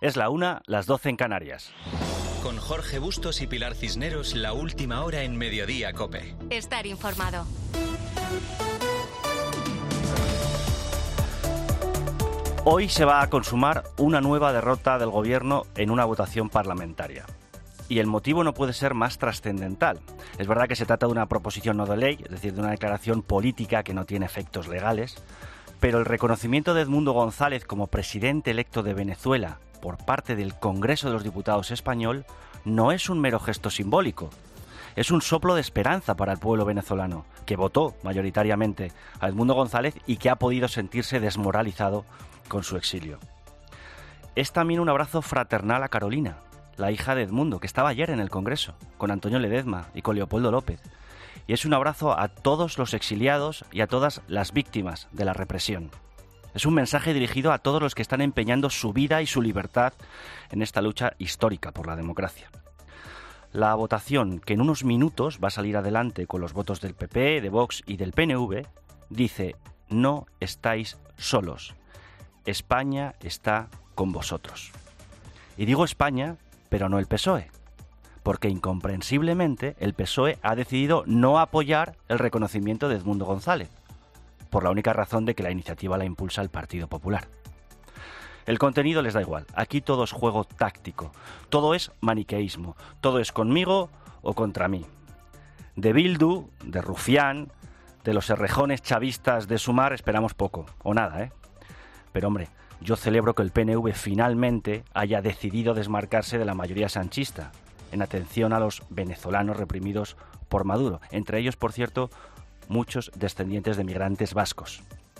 Es la 1, las 12 en Canarias. Con Jorge Bustos y Pilar Cisneros, la última hora en Mediodía COPE. Estar informado. Hoy se va a consumar una nueva derrota del Gobierno en una votación parlamentaria. Y el motivo no puede ser más trascendental. Es verdad que se trata de una proposición no de ley, es decir, de una declaración política que no tiene efectos legales, pero el reconocimiento de Edmundo González como presidente electo de Venezuela por parte del Congreso de los Diputados español no es un mero gesto simbólico. Es un soplo de esperanza para el pueblo venezolano, que votó mayoritariamente a Edmundo González y que ha podido sentirse desmoralizado con su exilio. Es también un abrazo fraternal a Carolina, la hija de Edmundo, que estaba ayer en el Congreso, con Antonio Ledezma y con Leopoldo López. Y es un abrazo a todos los exiliados y a todas las víctimas de la represión. Es un mensaje dirigido a todos los que están empeñando su vida y su libertad en esta lucha histórica por la democracia. La votación, que en unos minutos va a salir adelante con los votos del PP, de Vox y del PNV, dice: no estáis solos. España está con vosotros. Y digo España, pero no el PSOE, porque incomprensiblemente el PSOE ha decidido no apoyar el reconocimiento de Edmundo González, por la única razón de que la iniciativa la impulsa el Partido Popular. El contenido les da igual, aquí todo es juego táctico, todo es maniqueísmo, todo es conmigo o contra mí. De Bildu, de Rufián, de los errejones chavistas de Sumar esperamos poco, o nada, Pero hombre, yo celebro que el PNV finalmente haya decidido desmarcarse de la mayoría sanchista, en atención a los venezolanos reprimidos por Maduro, entre ellos, por cierto, muchos descendientes de migrantes vascos.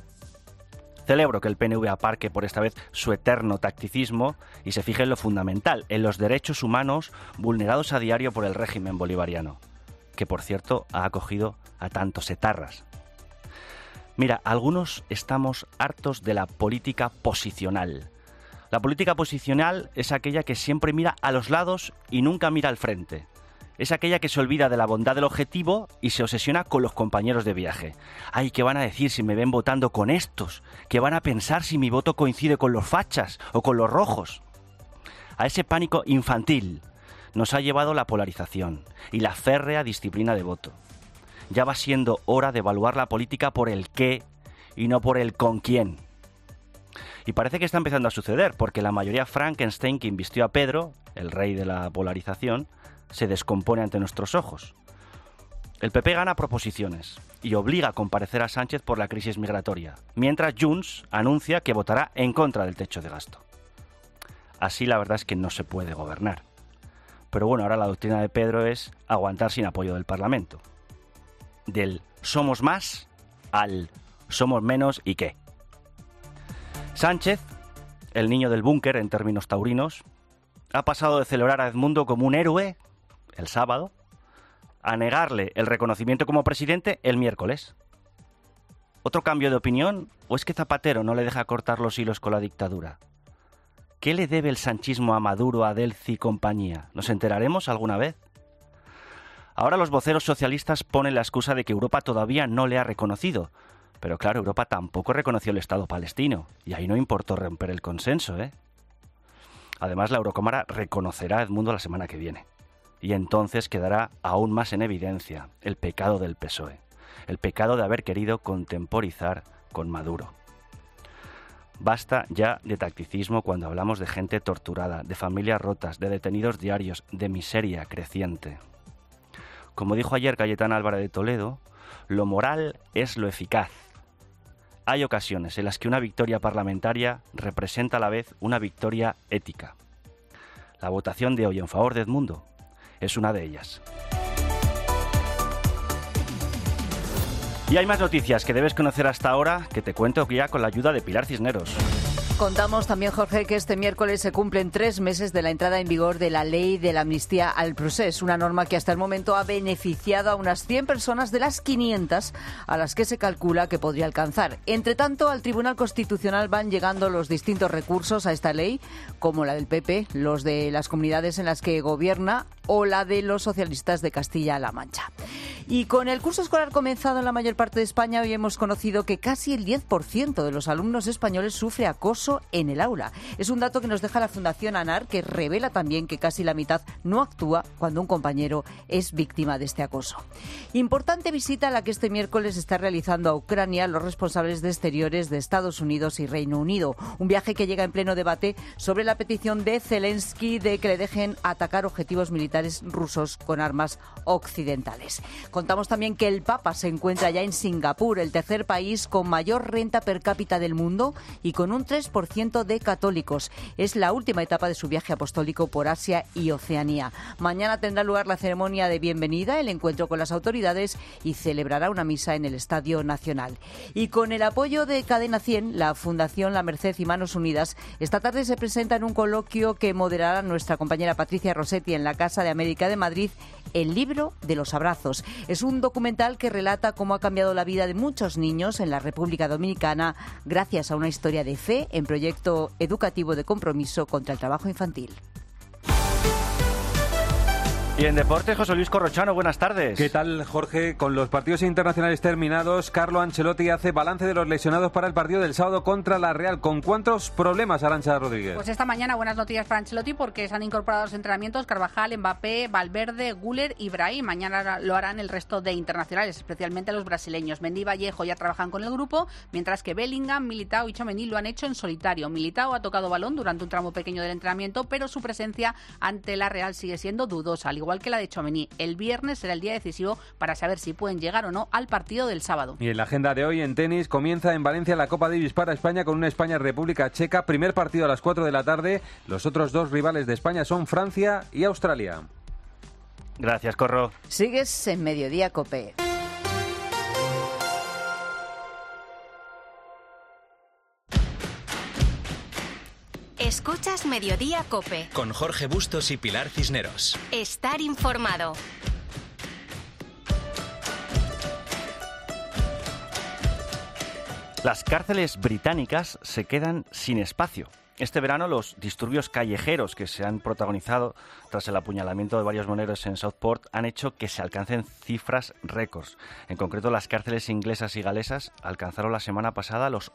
Celebro que el PNV aparque por esta vez su eterno tacticismo y se fije en lo fundamental, en los derechos humanos vulnerados a diario por el régimen bolivariano, que por cierto ha acogido a tantos etarras. Mira, algunos estamos hartos de la política posicional. La política posicional es aquella que siempre mira a los lados y nunca mira al frente. Es aquella que se olvida de la bondad del objetivo y se obsesiona con los compañeros de viaje. Ay, ¿qué van a decir si me ven votando con estos? ¿Qué van a pensar si mi voto coincide con los fachas o con los rojos? A ese pánico infantil nos ha llevado la polarización y la férrea disciplina de voto. Ya va siendo hora de evaluar la política por el qué y no por el con quién. Y parece que está empezando a suceder, porque la mayoría Frankenstein que invistió a Pedro, el rey de la polarización, se descompone ante nuestros ojos. El PP gana proposiciones y obliga a comparecer a Sánchez por la crisis migratoria, mientras Junts anuncia que votará en contra del techo de gasto. Así la verdad es que no se puede gobernar. Pero bueno, ahora la doctrina de Pedro es aguantar sin apoyo del Parlamento. Del somos más al somos menos y qué. Sánchez, el niño del búnker en términos taurinos, ha pasado de celebrar a Edmundo como un héroe el sábado a negarle el reconocimiento como presidente el miércoles. ¿Otro cambio de opinión o es que Zapatero no le deja cortar los hilos con la dictadura? ¿Qué le debe el sanchismo a Maduro, a Delci y compañía? ¿Nos enteraremos alguna vez? Ahora los voceros socialistas ponen la excusa de que Europa todavía no le ha reconocido. Pero claro, Europa tampoco reconoció el Estado palestino. Y ahí no importó romper el consenso, Además, la Eurocámara reconocerá a Edmundo la semana que viene. Y entonces quedará aún más en evidencia el pecado del PSOE. El pecado de haber querido contemporizar con Maduro. Basta ya de tacticismo cuando hablamos de gente torturada, de familias rotas, de detenidos diarios, de miseria creciente. Como dijo ayer Cayetana Álvarez de Toledo, lo moral es lo eficaz. Hay ocasiones en las que una victoria parlamentaria representa a la vez una victoria ética. La votación de hoy en favor de Edmundo es una de ellas. Y hay más noticias que debes conocer hasta ahora que te cuento ya con la ayuda de Pilar Cisneros. Contamos también, Jorge, que este miércoles se cumplen 3 meses de la entrada en vigor de la ley de la amnistía al procés, una norma que hasta el momento ha beneficiado a unas 100 personas de las 500 a las que se calcula que podría alcanzar. Entre tanto, al Tribunal Constitucional van llegando los distintos recursos a esta ley, como la del PP, los de las comunidades en las que gobierna o la de los socialistas de Castilla-La Mancha. Y con el curso escolar comenzado en la mayor parte de España, hoy hemos conocido que casi el 10% de los alumnos españoles sufre acoso en el aula. Es un dato que nos deja la Fundación ANAR, que revela también que casi la mitad no actúa cuando un compañero es víctima de este acoso. Importante visita la que este miércoles está realizando a Ucrania los responsables de Exteriores de Estados Unidos y Reino Unido. Un viaje que llega en pleno debate sobre la petición de Zelensky de que le dejen atacar objetivos militares rusos con armas occidentales. Contamos también que el Papa se encuentra ya en Singapur, el tercer país con mayor renta per cápita del mundo y con un 3% de católicos. Es la última etapa de su viaje apostólico por Asia y Oceanía. Mañana tendrá lugar la ceremonia de bienvenida, el encuentro con las autoridades y celebrará una misa en el Estadio Nacional. Y con el apoyo de Cadena 100, la Fundación La Merced y Manos Unidas, esta tarde se presenta en un coloquio que moderará nuestra compañera Patricia Rossetti en la Casa de América de Madrid, El libro de los abrazos. Es un documental que relata cómo ha cambiado la vida de muchos niños en la República Dominicana gracias a una historia de fe en proyecto educativo de compromiso contra el trabajo infantil. Y en deportes, José Luis Corrochano, buenas tardes. ¿Qué tal, Jorge? Con los partidos internacionales terminados, Carlo Ancelotti hace balance de los lesionados para el partido del sábado contra la Real. ¿Con cuántos problemas, Arantxa Rodríguez? Pues esta mañana buenas noticias para Ancelotti porque se han incorporado a los entrenamientos Carvajal, Mbappé, Valverde, Güler y Brahim. Mañana lo harán el resto de internacionales, especialmente los brasileños. Mendy y Vallejo ya trabajan con el grupo, mientras que Bellingham, Militao y Tchouaméni lo han hecho en solitario. Militao ha tocado balón durante un tramo pequeño del entrenamiento, pero su presencia ante la Real sigue siendo dudosa, al igual que la de Tchouaméni. El viernes será el día decisivo para saber si pueden llegar o no al partido del sábado. Y en la agenda de hoy, en tenis, comienza en Valencia la Copa Davis para España con una España-República Checa. Primer partido a las 4 de la tarde. Los otros dos rivales de España son Francia y Australia. Gracias, Corro. Sigues en Mediodía COPE. Escuchas Mediodía COPE. Con Jorge Bustos y Pilar Cisneros. Estar informado. Las cárceles británicas se quedan sin espacio. Este verano los disturbios callejeros que se han protagonizado tras el apuñalamiento de varios moneros en Southport han hecho que se alcancen cifras récords. En concreto, las cárceles inglesas y galesas alcanzaron la semana pasada los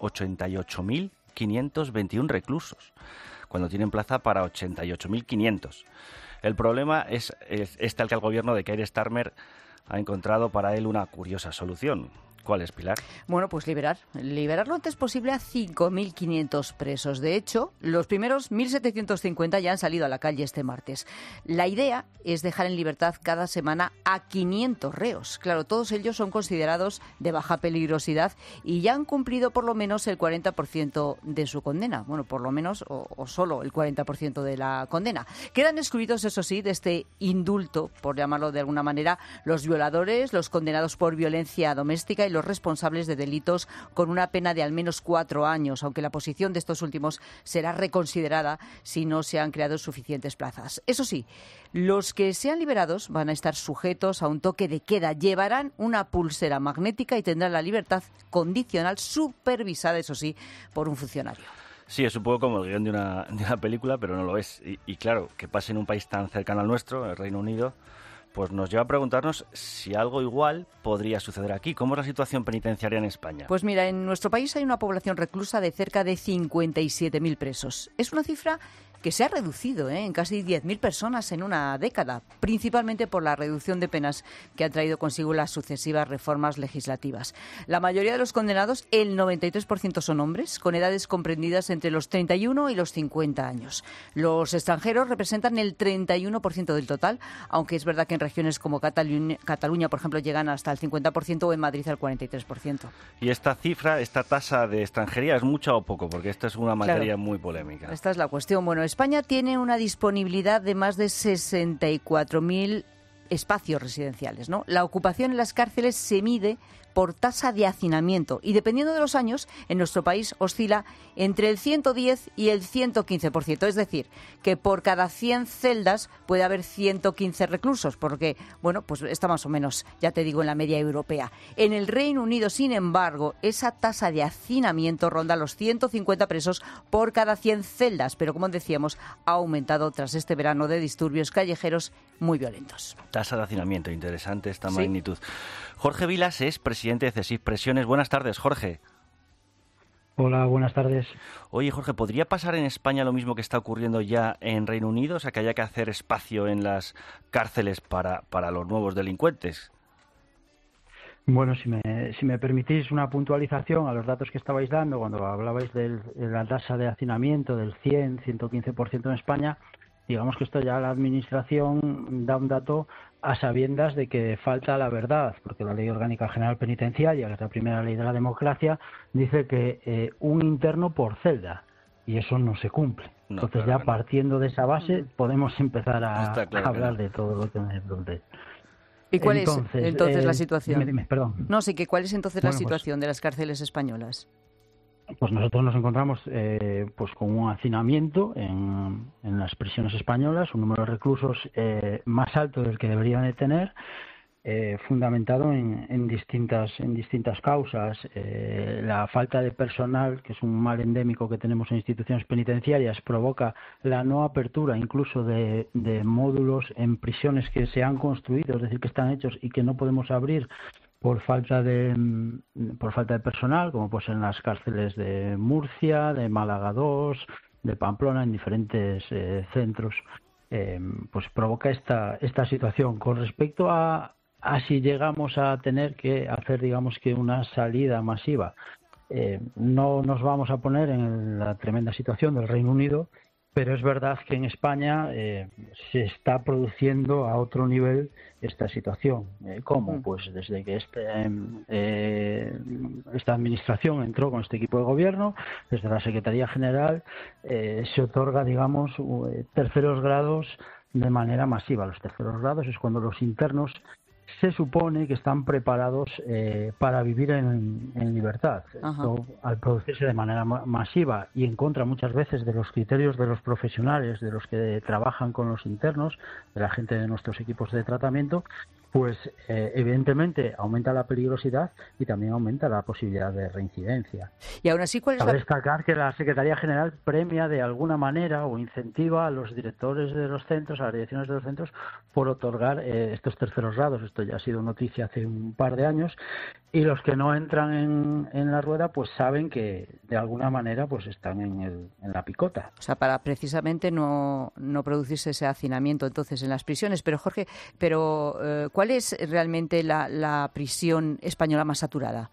88.521 reclusos, cuando tienen plaza para 88.500. El problema es este al que el gobierno de Keir Starmer ha encontrado para él una curiosa solución. ¿Cuál es, Pilar? Bueno, pues liberar lo antes posible a 5.500 presos. De hecho, los primeros 1.750 ya han salido a la calle este martes. La idea es dejar en libertad cada semana a 500 reos. Claro, todos ellos son considerados de baja peligrosidad y ya han cumplido por lo menos el 40% de su condena. Bueno, por lo menos o solo el 40% de la condena. Quedan excluidos, eso sí, de este indulto, por llamarlo de alguna manera, los violadores, los condenados por violencia doméstica y los responsables de delitos con una pena de al menos 4 años, aunque la posición de estos últimos será reconsiderada si no se han creado suficientes plazas. Eso sí, los que sean liberados van a estar sujetos a un toque de queda, llevarán una pulsera magnética y tendrán la libertad condicional supervisada, eso sí, por un funcionario. Sí, es un poco como el guión de una película, pero no lo es. Y claro, que pase en un país tan cercano al nuestro, el Reino Unido, pues nos lleva a preguntarnos si algo igual podría suceder aquí. ¿Cómo es la situación penitenciaria en España? Pues mira, en nuestro país hay una población reclusa de cerca de 57.000 presos. Es una cifra que se ha reducido en casi 10.000 personas en una década, principalmente por la reducción de penas que han traído consigo las sucesivas reformas legislativas. La mayoría de los condenados, el 93%, son hombres, con edades comprendidas entre los 31 y los 50 años. Los extranjeros representan el 31% del total, aunque es verdad que en regiones como Cataluña, por ejemplo, llegan hasta el 50% o en Madrid al 43%. Y esta cifra, esta tasa de extranjería, ¿es mucha o poco? Porque esta es una materia muy polémica. Esta es la cuestión. Bueno, España tiene una disponibilidad de más de 64.000 espacios residenciales, ¿no? La ocupación en las cárceles se mide por tasa de hacinamiento. Y dependiendo de los años, en nuestro país oscila entre el 110 y el 115%. Es decir, que por cada 100 celdas puede haber 115 reclusos, porque, bueno, pues está más o menos, ya te digo, en la media europea. En el Reino Unido, sin embargo, esa tasa de hacinamiento ronda los 150 presos por cada 100 celdas, pero como decíamos, ha aumentado tras este verano de disturbios callejeros muy violentos. Tasa de hacinamiento, interesante esta magnitud. Jorge Vilas es presidente de CESIF Presiones. Buenas tardes, Jorge. Hola, buenas tardes. Oye, Jorge, ¿podría pasar en España lo mismo que está ocurriendo ya en Reino Unido? O sea, que haya que hacer espacio en las cárceles para los nuevos delincuentes. Bueno, si me permitís una puntualización a los datos que estabais dando cuando hablabais de la tasa de hacinamiento del 100-115% en España, digamos que esto ya la Administración da un dato a sabiendas de que falta la verdad, porque la Ley Orgánica General Penitenciaria, que es la primera ley de la democracia, dice que un interno por celda, y eso no se cumple. Entonces ya partiendo de esa base podemos empezar a hablar de todo lo que me pregunté. ¿Y cuál es entonces la situación? Dime, perdón. No, sí, que ¿cuál es entonces la situación de las cárceles españolas? Pues nosotros nos encontramos pues con un hacinamiento en las prisiones españolas, un número de reclusos más alto del que deberían de tener, fundamentado en distintas causas. La falta de personal, que es un mal endémico que tenemos en instituciones penitenciarias, provoca la no apertura incluso de módulos en prisiones que se han construido, es decir, que están hechos y que no podemos abrir por falta de personal, como pues en las cárceles de Murcia, de Málaga II, de Pamplona, en diferentes centros, pues provoca esta situación. Con respecto a si llegamos a tener que hacer, digamos, que una salida masiva, no nos vamos a poner en la tremenda situación del Reino Unido, pero es verdad que en España se está produciendo a otro nivel esta situación. ¿Cómo? Pues desde que esta administración entró con este equipo de gobierno, desde la Secretaría General, se otorga, digamos, terceros grados de manera masiva. Los terceros grados es cuando los internos se supone que están preparados para vivir en libertad. Esto, al producirse de manera masiva y en contra muchas veces de los criterios de los profesionales, de los que trabajan con los internos, de la gente de nuestros equipos de tratamiento, pues evidentemente aumenta la peligrosidad y también aumenta la posibilidad de reincidencia. Y aún así, ¿cuál es Cabe destacar que la Secretaría General premia de alguna manera o incentiva a los directores de los centros, a las direcciones de los centros, por otorgar estos terceros grados. Esto ya ha sido noticia hace un par de años, y los que no entran en la rueda pues saben que de alguna manera pues están en la picota. O sea, para precisamente no producirse ese hacinamiento entonces en las prisiones. Pero Jorge, ¿cuál es realmente la prisión española más saturada?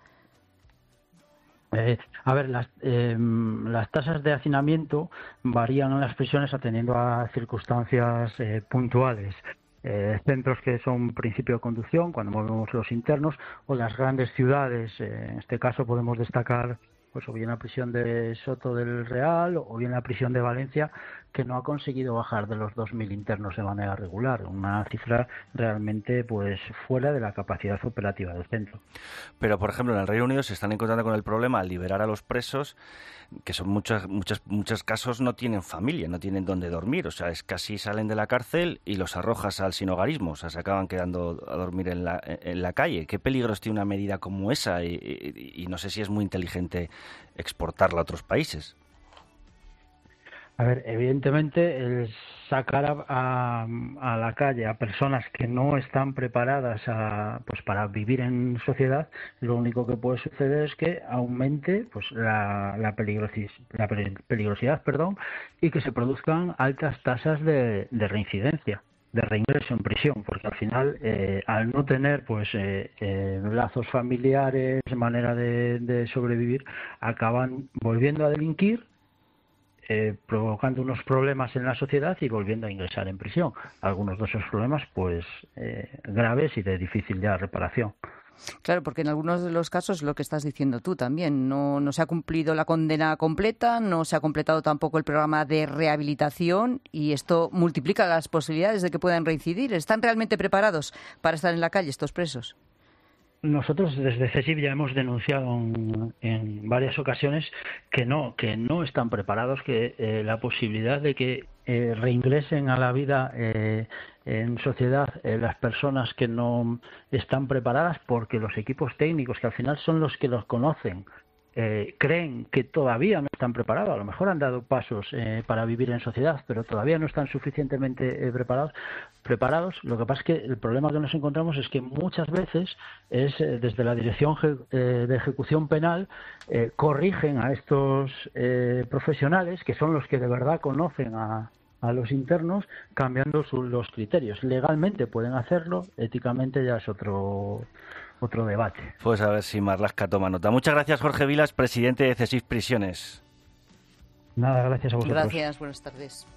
A ver, las tasas de hacinamiento varían en las prisiones atendiendo a circunstancias puntuales. Centros que son principio de conducción, cuando movemos los internos, o las grandes ciudades. En este caso podemos destacar pues o bien la prisión de Soto del Real o bien la prisión de Valencia, que no ha conseguido bajar de los 2.000 internos de manera regular, una cifra realmente pues fuera de la capacidad operativa del centro. Pero, por ejemplo, en el Reino Unido se están encontrando con el problema al liberar a los presos, que son muchos casos no tienen familia, no tienen dónde dormir, o sea, es casi salen de la cárcel y los arrojas al sinhogarismo, o sea, se acaban quedando a dormir en la calle. ¿Qué peligros tiene una medida como esa? Y no sé si es muy inteligente exportarla a otros países. A ver, evidentemente el sacar a la calle a personas que no están preparadas pues para vivir en sociedad, lo único que puede suceder es que aumente pues la peligrosidad, y que se produzcan altas tasas de reincidencia, de reingreso en prisión, porque al final al no tener pues lazos familiares, manera de sobrevivir, acaban volviendo a delinquir, provocando unos problemas en la sociedad y volviendo a ingresar en prisión. Algunos de esos problemas pues graves y de difícil ya reparación. Claro, porque en algunos de los casos, lo que estás diciendo tú también, no se ha cumplido la condena completa, no se ha completado tampoco el programa de rehabilitación, y esto multiplica las posibilidades de que puedan reincidir. ¿Están realmente preparados para estar en la calle estos presos? nosotros desde CESIF ya hemos denunciado en varias ocasiones que no están preparados, que la posibilidad de que reingresen a la vida en sociedad las personas que no están preparadas, porque los equipos técnicos, que al final son los que los conocen, creen que todavía no están preparados. A lo mejor han dado pasos para vivir en sociedad, pero todavía no están suficientemente preparados. Lo que pasa es que el problema que nos encontramos es que muchas veces desde la Dirección de Ejecución Penal corrigen a estos profesionales, que son los que de verdad conocen a los internos, cambiando los criterios. Legalmente pueden hacerlo, éticamente ya es otro debate. Pues a ver si Marlaska toma nota. Muchas gracias, Jorge Vilas, presidente de CESIF Prisiones. Nada, gracias a vosotros. Gracias, buenas tardes.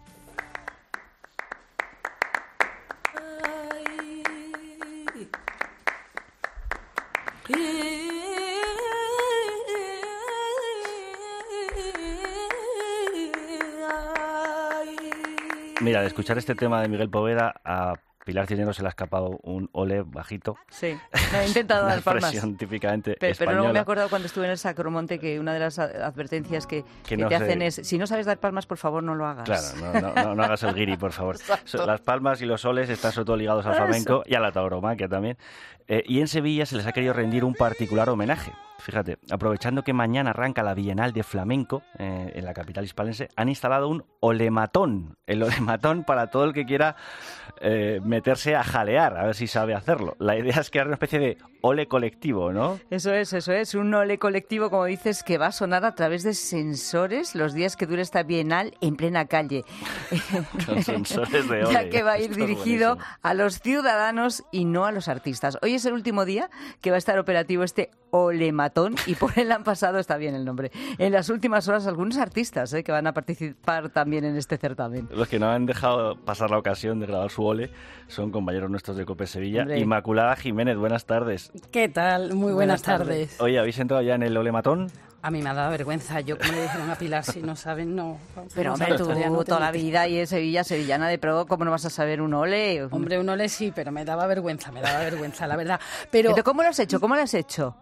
Mira, de escuchar este tema de Miguel Poveda, a Pilar Cisneros se le ha escapado un ole bajito. Sí, me he intentado dar palmas. Una expresión típicamente española. Pero luego me he acordado cuando estuve en el Sacromonte que una de las advertencias que no te hacen es: si no sabes dar palmas, por favor, no lo hagas. Claro, no hagas el guiri, por favor. Exacto. Las palmas y los soles están sobre todo ligados al flamenco y a la tauromaquia también. Y en Sevilla se les ha querido rendir un particular homenaje. Fíjate, aprovechando que mañana arranca la Bienal de Flamenco en la capital hispalense, han instalado un olematón. El olematón para todo el que quiera meterse a jalear, a ver si sabe hacerlo. La idea es crear una especie de ole colectivo, ¿no? Eso es, un ole colectivo, como dices, que va a sonar a través de sensores los días que dure esta Bienal en plena calle. Con sensores de ole. Ya que va a ir Esto es dirigido buenísimo. a los ciudadanos y no a los artistas. Hoy es el último día que va a estar operativo este olematón, y por él han pasado, está bien el nombre, en las últimas horas algunos artistas que van a participar también en este certamen. Los que no han dejado pasar la ocasión de grabar su ole son compañeros nuestros de COPE Sevilla. Hombre. Inmaculada Jiménez, buenas tardes. ¿Qué tal? Muy buenas tardes. Oye, ¿habéis entrado ya en el olematón? A mí me ha dado vergüenza. Yo, como le dijeron a Pilar, si no saben, no. Pero no hombre, saben, tú no te toda la metes. vida y en Sevilla, sevillana de pro, ¿cómo no vas a saber un ole? Hombre, un ole sí, pero me daba vergüenza, la verdad. Pero ¿Cómo lo has hecho? ¿Cómo lo has hecho?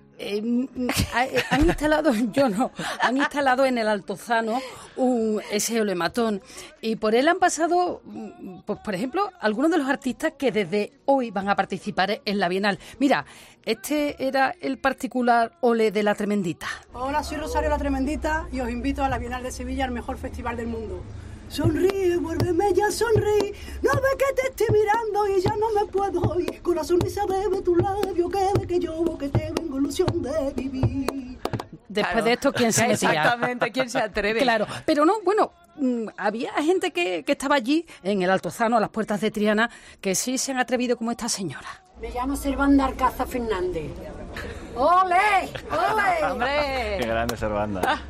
han instalado, yo no, han instalado en el Altozano ese olematón, y por él han pasado, pues, por ejemplo, algunos de los artistas que desde hoy van a participar en la Bienal. Mira, este era el particular ole de La Tremendita. Hola, soy Rosario La Tremendita y os invito a la Bienal de Sevilla, el mejor festival del mundo. Sonríe, vuélveme ya sonríe, no ve que te estoy mirando y ya no me puedo ir. Con la sonrisa de tu labio, que yo que te vengo ilusión de vivir. Después Claro. de esto, ¿quién se metía? Exactamente, ¿quién se atreve? Claro, pero no, bueno, había gente que estaba allí, en el Altozano, a las puertas de Triana, que sí se han atrevido como esta señora. Me llamo Servanda Arcaza Fernández. ¡Ole! ¡Ole! ¡Hombre! Qué grande ser banda.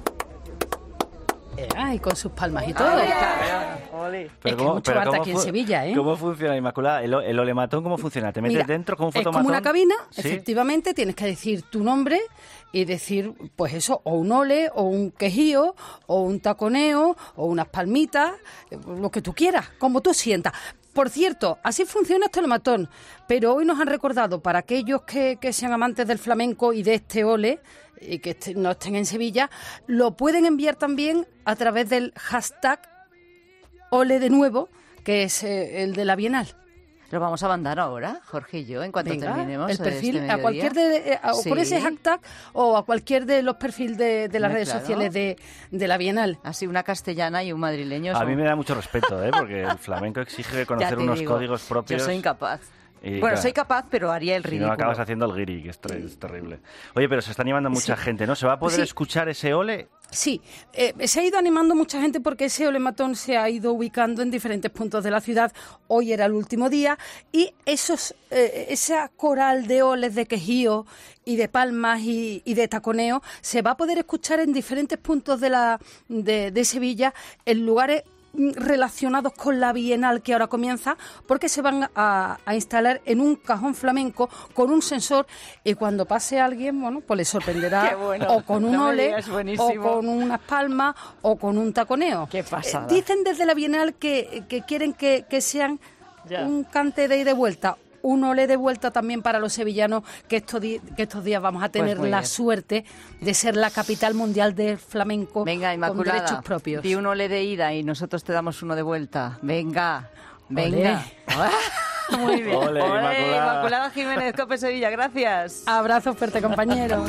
Y con sus palmas y todo. Ole. Es que hay mucho arte aquí en Sevilla, ¿eh? ¿Cómo funciona, Inmaculada? ¿El olematón cómo funciona? ¿Te metes Mira, dentro con un es fotomatón? como una cabina, ¿Sí? efectivamente, tienes que decir tu nombre y decir, pues eso, o un ole, o un quejío, o un taconeo, o unas palmitas, lo que tú quieras, como tú sientas. Por cierto, así funciona este olematón, pero hoy nos han recordado, para aquellos que sean amantes del flamenco y de este ole, y que no estén en Sevilla, lo pueden enviar también a través del hashtag ole de nuevo, que es el de la Bienal. Lo vamos a mandar ahora, Jorge y yo, en cuanto Venga, terminemos el perfil, este a cualquier Sí. por ese hashtag o a cualquier de los perfiles de las redes Claro. sociales de la Bienal. Así una castellana y un madrileño. A mí me da mucho respeto, porque el flamenco exige conocer unos códigos propios. Yo soy incapaz. Y, Bueno, claro, soy capaz, pero haría el si ridículo. no acabas haciendo el guiri, que es terrible. Oye, pero se está animando mucha gente, ¿no? ¿Se va a poder Sí. escuchar ese ole? Sí, se ha ido animando mucha gente porque ese olematón se ha ido ubicando en diferentes puntos de la ciudad. Hoy era el último día y esa coral de oles, de quejío y de palmas y de taconeo se va a poder escuchar en diferentes puntos de Sevilla, en lugares relacionados con la Bienal que ahora comienza, porque se van a instalar en un cajón flamenco con un sensor, y cuando pase alguien, bueno, pues le sorprenderá Qué bueno. o con un No me ole, digas, o buenísimo. con unas palmas, o con un taconeo. Qué pasada. Dicen desde la Bienal que quieren que sean Ya. un cante de ida y de vuelta. un ole de vuelta también para los sevillanos, que estos días vamos a tener Pues la suerte de ser la capital mundial del flamenco. Venga, con Inmaculada, derechos propios. di un ole de ida y nosotros te damos uno de vuelta. Venga. Muy bien. Ole, Inmaculada. Inmaculada Jiménez, COPE Sevilla, gracias. Abrazo fuerte, compañeros.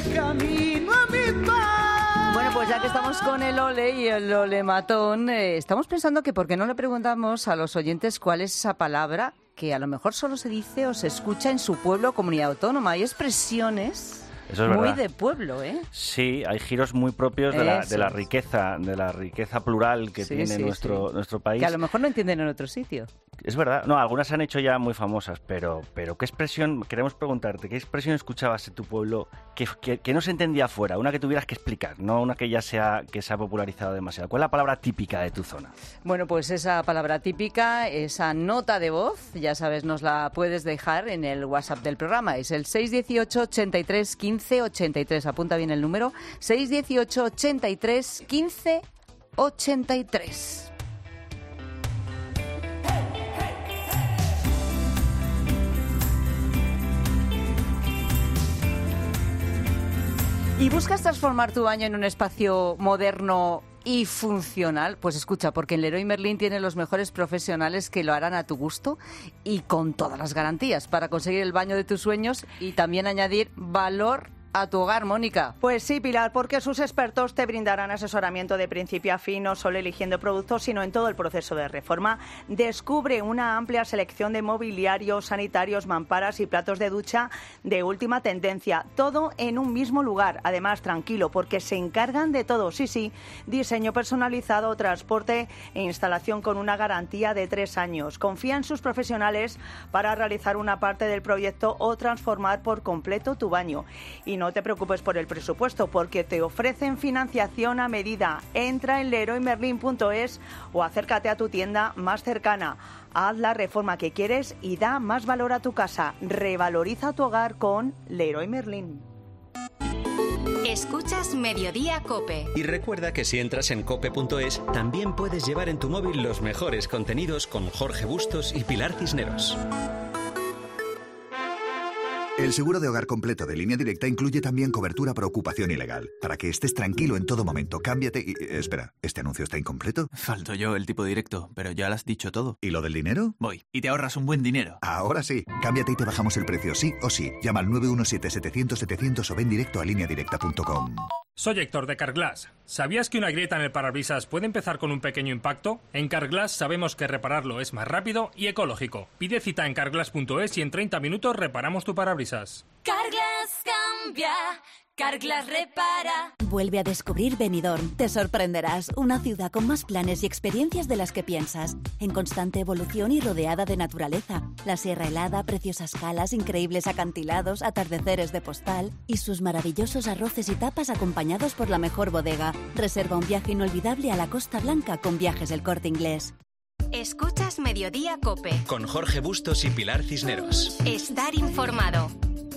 Bueno, pues ya que estamos con el ole y el olematón, estamos pensando que por qué no le preguntamos a los oyentes cuál es esa palabra que a lo mejor solo se dice o se escucha en su pueblo o comunidad autónoma. Hay expresiones Eso es muy verdad. de pueblo, ¿eh? Sí, hay giros muy propios de la riqueza plural que tiene nuestro país. Que a lo mejor no entienden en otro sitio. Es verdad. No, algunas se han hecho ya muy famosas, pero ¿qué expresión, queremos preguntarte, qué expresión escuchabas en tu pueblo que no se entendía afuera? Una que tuvieras que explicar, no una que ya se ha popularizado demasiado. ¿Cuál es la palabra típica de tu zona? Bueno, pues esa palabra típica, esa nota de voz, ya sabes, nos la puedes dejar en el WhatsApp del programa. Es el 618 83 15 83. Apunta bien el número. 618 83 15 83. ¿Y buscas transformar tu baño en un espacio moderno y funcional? Pues escucha, porque en Leroy Merlin tiene los mejores profesionales que lo harán a tu gusto y con todas las garantías para conseguir el baño de tus sueños y también añadir valor a tu hogar, Mónica. Pues sí, Pilar, porque sus expertos te brindarán asesoramiento de principio a fin, no solo eligiendo productos, sino en todo el proceso de reforma. Descubre una amplia selección de mobiliarios, sanitarios, mamparas y platos de ducha de última tendencia. Todo en un mismo lugar. Además, tranquilo, porque se encargan de todo. Sí, diseño personalizado, transporte e instalación con una garantía de 3 años. Confía en sus profesionales para realizar una parte del proyecto o transformar por completo tu baño. Y no te preocupes por el presupuesto, porque te ofrecen financiación a medida. Entra en leroymerlin.es o acércate a tu tienda más cercana. Haz la reforma que quieres y da más valor a tu casa. Revaloriza tu hogar con Leroy Merlin. Escuchas Mediodía COPE. Y recuerda que si entras en cope.es, también puedes llevar en tu móvil los mejores contenidos con Jorge Bustos y Pilar Cisneros. El seguro de hogar completo de Línea Directa incluye también cobertura por ocupación ilegal. Para que estés tranquilo en todo momento, cámbiate y... espera, ¿este anuncio está incompleto? Falto yo, el tipo directo, pero ya lo has dicho todo. ¿Y lo del dinero? Voy, y te ahorras un buen dinero. Ahora sí, cámbiate y te bajamos el precio, sí o sí. Llama al 917-700-700 o ven directo a lineadirecta.com. Soy Héctor de Carglass. ¿Sabías que una grieta en el parabrisas puede empezar con un pequeño impacto? En Carglass sabemos que repararlo es más rápido y ecológico. Pide cita en carglass.es y en 30 minutos reparamos tu parabrisas. Carglass cambia, Carglass repara. Vuelve a descubrir Benidorm. Te sorprenderás. Una ciudad con más planes y experiencias de las que piensas. En constante evolución y rodeada de naturaleza. La sierra helada, preciosas calas, increíbles acantilados, atardeceres de postal y sus maravillosos arroces y tapas acompañados por la mejor bodega. Reserva un viaje inolvidable a la Costa Blanca con Viajes del Corte Inglés. Escuchas Mediodía COPE. Con Jorge Bustos y Pilar Cisneros. Estar informado.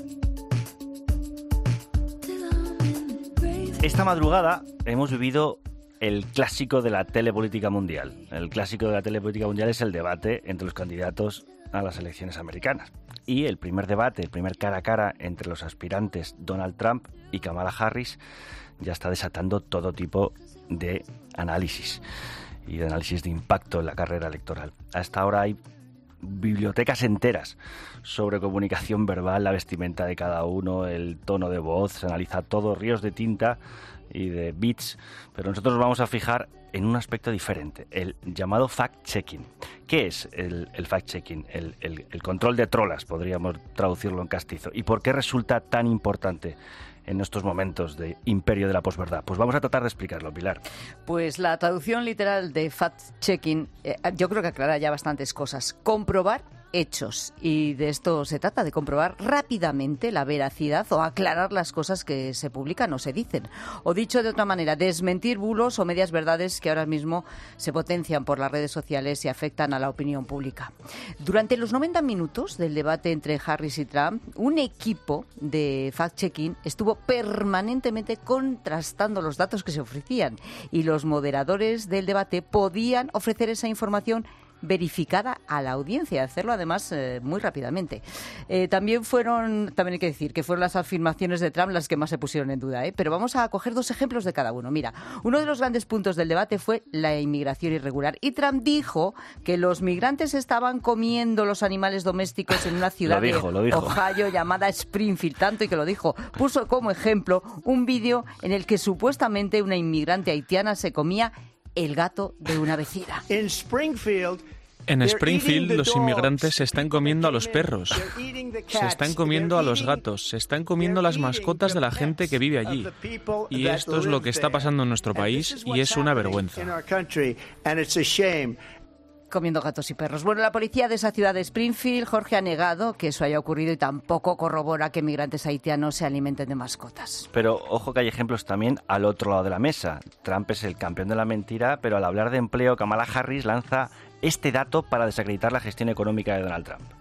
Esta madrugada hemos vivido el clásico de la telepolítica mundial. El clásico de la telepolítica mundial es el debate entre los candidatos a las elecciones americanas. Y el primer debate, el primer cara a cara entre los aspirantes Donald Trump y Kamala Harris ya está desatando todo tipo de análisis y de análisis de impacto en la carrera electoral. Hasta ahora hay bibliotecas enteras sobre comunicación verbal, la vestimenta de cada uno, el tono de voz, se analiza todo, ríos de tinta y de bits, pero nosotros nos vamos a fijar en un aspecto diferente, el llamado fact-checking. ¿Qué es el fact-checking? El control de trolas, podríamos traducirlo en castizo. ¿Y por qué resulta tan importante en estos momentos de imperio de la posverdad? Pues vamos a tratar de explicarlo, Pilar. Pues la traducción literal de fact-checking yo creo que aclara ya bastantes cosas. Comprobar hechos. Y de esto se trata, de comprobar rápidamente la veracidad o aclarar las cosas que se publican o se dicen. O dicho de otra manera, desmentir bulos o medias verdades que ahora mismo se potencian por las redes sociales y afectan a la opinión pública. Durante los 90 minutos del debate entre Harris y Trump, un equipo de fact-checking estuvo permanentemente contrastando los datos que se ofrecían y los moderadores del debate podían ofrecer esa información verificada a la audiencia, hacerlo además muy rápidamente. También hay que decir que fueron las afirmaciones de Trump las que más se pusieron en duda, pero vamos a coger 2 ejemplos de cada uno. Mira, uno de los grandes puntos del debate fue la inmigración irregular, y Trump dijo que los migrantes estaban comiendo los animales domésticos en una ciudad de Ohio llamada Springfield, tanto y que lo dijo. Puso como ejemplo un vídeo en el que supuestamente una inmigrante haitiana se comía el gato de una vecina. En Springfield los inmigrantes se están comiendo a los perros, se están comiendo a los gatos, se están comiendo las mascotas de la gente que vive allí. Y esto es lo que está pasando en nuestro país y es una vergüenza. Comiendo gatos y perros. Bueno, la policía de esa ciudad de Springfield, Jorge, ha negado que eso haya ocurrido y tampoco corrobora que migrantes haitianos se alimenten de mascotas. Pero ojo que hay ejemplos también al otro lado de la mesa. Trump es el campeón de la mentira, pero al hablar de empleo, Kamala Harris lanza este dato para desacreditar la gestión económica de Donald Trump.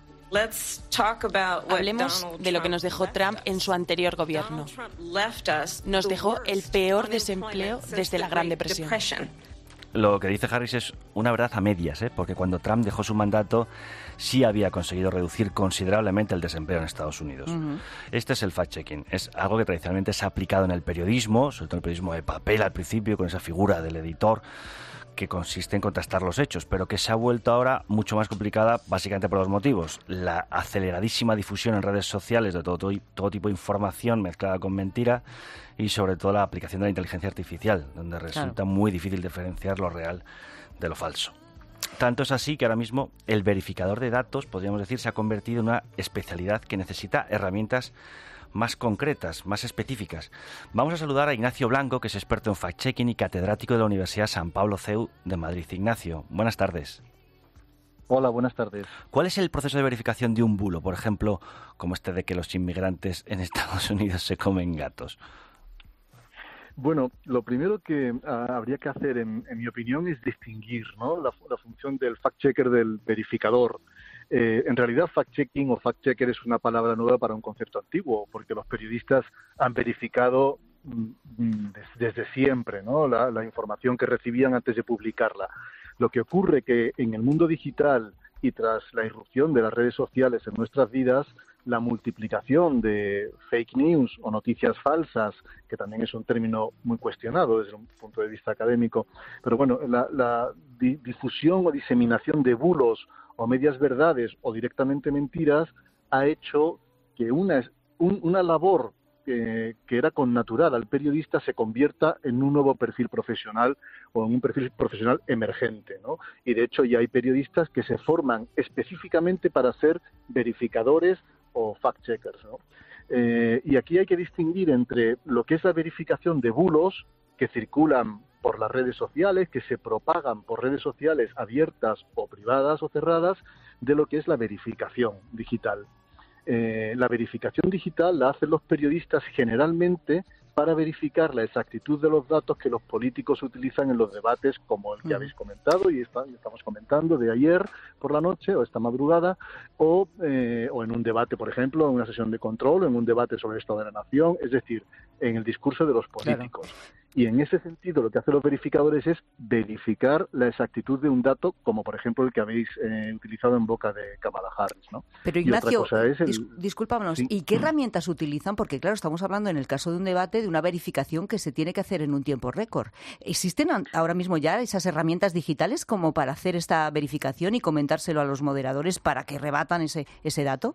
Hablemos de lo que nos dejó Trump en su anterior gobierno. Nos dejó el peor desempleo desde la Gran Depresión. Lo que dice Harris es una verdad a medias, porque cuando Trump dejó su mandato sí había conseguido reducir considerablemente el desempleo en Estados Unidos. Este es el fact-checking. Es algo que tradicionalmente se ha aplicado en el periodismo, sobre todo en el periodismo de papel al principio, con esa figura del editor, que consiste en contrastar los hechos, pero que se ha vuelto ahora mucho más complicada básicamente por 2 motivos. La aceleradísima difusión en redes sociales de todo tipo de información mezclada con mentira, y sobre todo la aplicación de la inteligencia artificial, donde resulta muy difícil diferenciar lo real de lo falso. Tanto es así que ahora mismo el verificador de datos, podríamos decir, se ha convertido en una especialidad que necesita herramientas más concretas, más específicas. Vamos a saludar a Ignacio Blanco, que es experto en fact-checking y catedrático de la Universidad San Pablo CEU de Madrid. Ignacio, buenas tardes. Hola, buenas tardes. ¿Cuál es el proceso de verificación de un bulo, por ejemplo, como este de que los inmigrantes en Estados Unidos se comen gatos? Bueno, lo primero que habría que hacer, en mi opinión, es distinguir, ¿no?, la función del fact-checker del verificador. En realidad, fact-checking o fact-checker es una palabra nueva para un concepto antiguo, porque los periodistas han verificado desde siempre, ¿no?, la información que recibían antes de publicarla. Lo que ocurre que en el mundo digital y tras la irrupción de las redes sociales en nuestras vidas, la multiplicación de fake news o noticias falsas, que también es un término muy cuestionado desde un punto de vista académico, pero bueno, la difusión o diseminación de bulos o medias verdades o directamente mentiras ha hecho que una labor que era connatural al periodista se convierta en un nuevo perfil profesional o en un perfil profesional emergente, ¿no? Y de hecho ya hay periodistas que se forman específicamente para ser verificadores o fact-checkers, ¿no? Y aquí hay que distinguir entre lo que es la verificación de bulos que circulan por las redes sociales, que se propagan por redes sociales abiertas o privadas o cerradas, de lo que es la verificación digital. La verificación digital la hacen los periodistas generalmente para verificar la exactitud de los datos que los políticos utilizan en los debates, como el que habéis comentado y estamos comentando de ayer por la noche o esta madrugada, o en un debate, por ejemplo, en una sesión de control, o en un debate sobre el Estado de la Nación, es decir, en el discurso de los políticos. Claro. Y en ese sentido lo que hacen los verificadores es verificar la exactitud de un dato, como por ejemplo el que habéis utilizado en boca de Kamala Harris, ¿no? Pero Ignacio, discúlpanos, ¿sí? ¿Y qué herramientas utilizan? Porque claro, estamos hablando en el caso de un debate de una verificación que se tiene que hacer en un tiempo récord. ¿Existen ahora mismo ya esas herramientas digitales como para hacer esta verificación y comentárselo a los moderadores para que rebatan ese dato?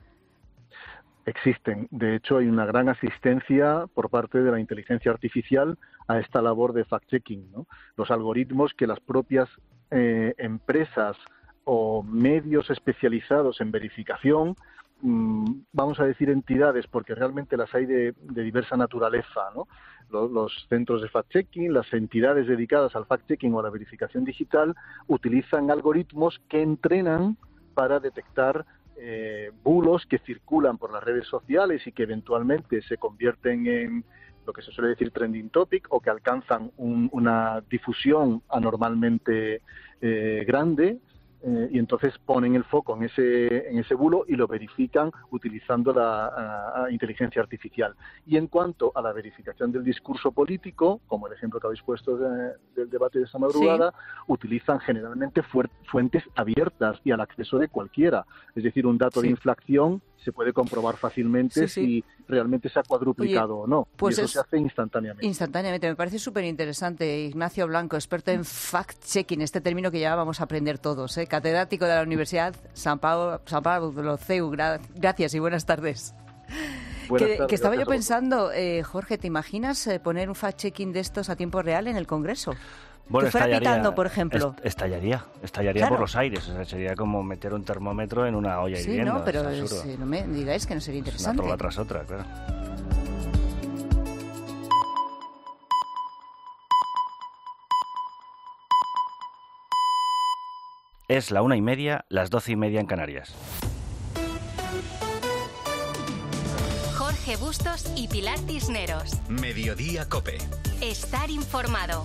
Existen. De hecho, hay una gran asistencia por parte de la inteligencia artificial a esta labor de fact-checking, ¿no? Los algoritmos que las propias empresas o medios especializados en verificación, vamos a decir entidades, porque realmente las hay de diversa naturaleza, ¿no? Los centros de fact-checking, las entidades dedicadas al fact-checking o a la verificación digital, utilizan algoritmos que entrenan para detectar bulos que circulan por las redes sociales y que eventualmente se convierten en lo que se suele decir trending topic o que alcanzan una difusión anormalmente grande y entonces ponen el foco en ese bulo y lo verifican utilizando la inteligencia artificial. Y en cuanto a la verificación del discurso político, como el ejemplo que habéis puesto del debate de esta madrugada, utilizan generalmente fuentes abiertas y al acceso de cualquiera. Es decir, un dato de inflación se puede comprobar fácilmente si realmente se ha cuadruplicado o no. Pues y eso se hace instantáneamente. Instantáneamente. Me parece súper interesante. Ignacio Blanco, experto en fact-checking, este término que ya vamos a aprender todos, catedrático de la Universidad San Pablo CEU. Gracias y buenas tardes. Que estaba yo pensando, Jorge, ¿te imaginas poner un fact-checking de estos a tiempo real en el Congreso? Bueno, que fuera pitando, por ejemplo. Estallaría claro. Por los aires. O sea, sería como meter un termómetro en una olla hirviendo. Sí, no, pero no me digáis que no sería interesante. Una trola tras otra, claro. Es la 1:30, las 12:30 en Canarias. Jorge Bustos y Pilar Cisneros. Mediodía COPE. Estar informado.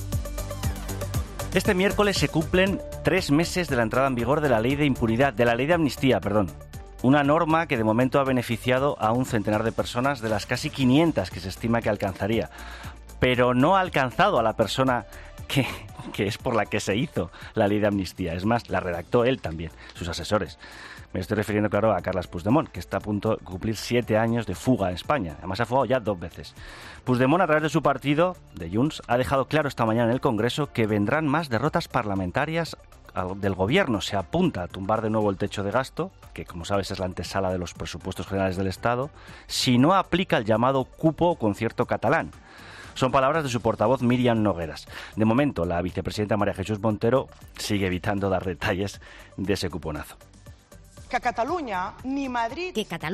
Este miércoles se cumplen 3 meses de la entrada en vigor de la ley de amnistía, una norma que de momento ha beneficiado a un centenar de personas de las casi 500 que se estima que alcanzaría, pero no ha alcanzado a la persona que es por la que se hizo la ley de amnistía. Es más, la redactó él también, sus asesores. Me estoy refiriendo, claro, a Carles Puigdemont, que está a punto de cumplir 7 años de fuga en España. Además, ha fugado ya 2 veces. Puigdemont, a través de su partido, de Junts, ha dejado claro esta mañana en el Congreso que vendrán más derrotas parlamentarias del Gobierno. Se apunta a tumbar de nuevo el techo de gasto, que, como sabes, es la antesala de los presupuestos generales del Estado, si no aplica el llamado cupo o concierto catalán. Son palabras de su portavoz Míriam Nogueras. De momento, la vicepresidenta María Jesús Montero sigue evitando dar detalles de ese cuponazo. Que Cataluña, ni Madrid,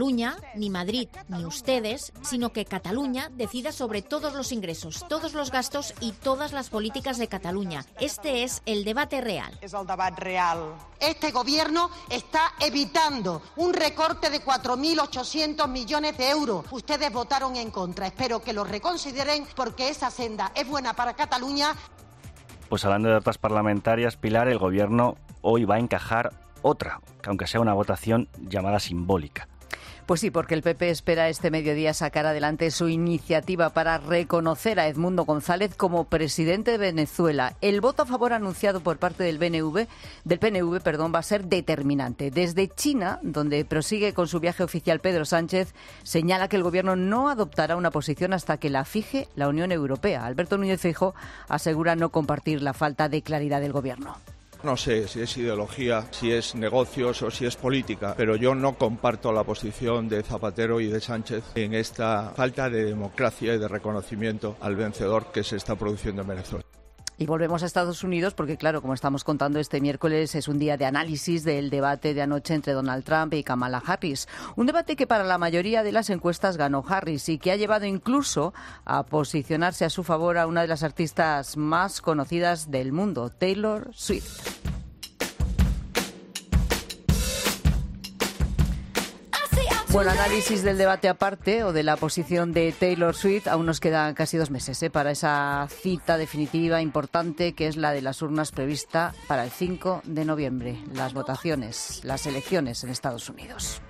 ni ustedes, sino que Cataluña decida sobre todos los ingresos, todos los gastos y todas las políticas de Cataluña. Este es el debate real. Es el debate real. Este gobierno está evitando un recorte de 4.800 millones de euros. Ustedes votaron en contra. Espero que lo reconsideren porque esa senda es buena para Cataluña. Pues hablando de datas parlamentarias, Pilar, el Gobierno hoy va a encajar otra, que aunque sea una votación llamada simbólica. Pues sí, porque el PP espera este mediodía sacar adelante su iniciativa para reconocer a Edmundo González como presidente de Venezuela. El voto a favor anunciado por parte del PNV, va a ser determinante. Desde China, donde prosigue con su viaje oficial Pedro Sánchez, señala que el Gobierno no adoptará una posición hasta que la fije la Unión Europea. Alberto Núñez Feijóo asegura no compartir la falta de claridad del Gobierno. No sé si es ideología, si es negocios o si es política, pero yo no comparto la posición de Zapatero y de Sánchez en esta falta de democracia y de reconocimiento al vencedor que se está produciendo en Venezuela. Y volvemos a Estados Unidos porque, claro, como estamos contando, este miércoles es un día de análisis del debate de anoche entre Donald Trump y Kamala Harris. Un debate que para la mayoría de las encuestas ganó Harris y que ha llevado incluso a posicionarse a su favor a una de las artistas más conocidas del mundo, Taylor Swift. Bueno, análisis del debate aparte o de la posición de Taylor Swift. Aún nos quedan casi 2 meses para esa cita definitiva importante que es la de las urnas prevista para el 5 de noviembre. Las votaciones, las elecciones en Estados Unidos.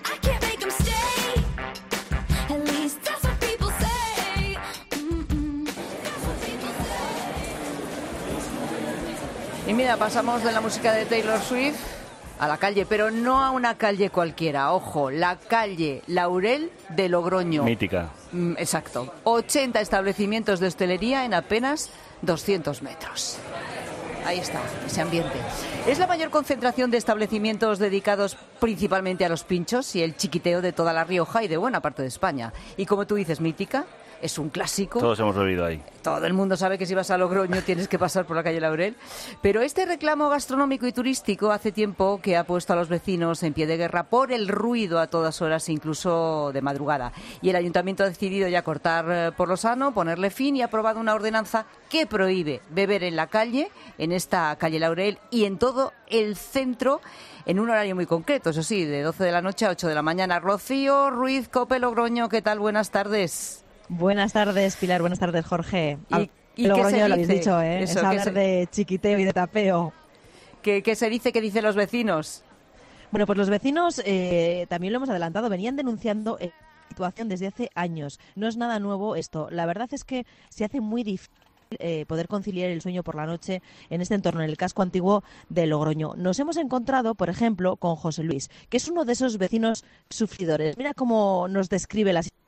Y mira, pasamos de la música de Taylor Swift a la calle, pero no a una calle cualquiera. Ojo, la calle Laurel de Logroño. Mítica. Exacto. 80 establecimientos de hostelería en apenas 200 metros. Ahí está, ese ambiente. Es la mayor concentración de establecimientos dedicados principalmente a los pinchos y el chiquiteo de toda La Rioja y de buena parte de España. Y como tú dices, mítica, es un clásico. Todos hemos bebido ahí. Todo el mundo sabe que si vas a Logroño tienes que pasar por la calle Laurel. Pero este reclamo gastronómico y turístico hace tiempo que ha puesto a los vecinos en pie de guerra por el ruido a todas horas, incluso de madrugada. Y el ayuntamiento ha decidido ya cortar por lo sano, ponerle fin y ha aprobado una ordenanza que prohíbe beber en la calle, en esta calle Laurel y en todo el centro, en un horario muy concreto, eso sí, de 12 de la noche a 8 de la mañana. Rocío Ruiz, COPE Logroño, ¿qué tal? Buenas tardes. Buenas tardes, Pilar. Buenas tardes, Jorge. ¿Y Logroño qué se lo habéis dice? dicho, ¿eh? Eso, es hablar de chiquiteo y de tapeo. ¿Qué se dice? ¿Qué dicen los vecinos? Bueno, pues los vecinos, también lo hemos adelantado, venían denunciando la situación desde hace años. No es nada nuevo esto. La verdad es que se hace muy difícil poder conciliar el sueño por la noche en este entorno, en el casco antiguo de Logroño. Nos hemos encontrado, por ejemplo, con José Luis, que es uno de esos vecinos sufridores. Mira cómo nos describe la situación.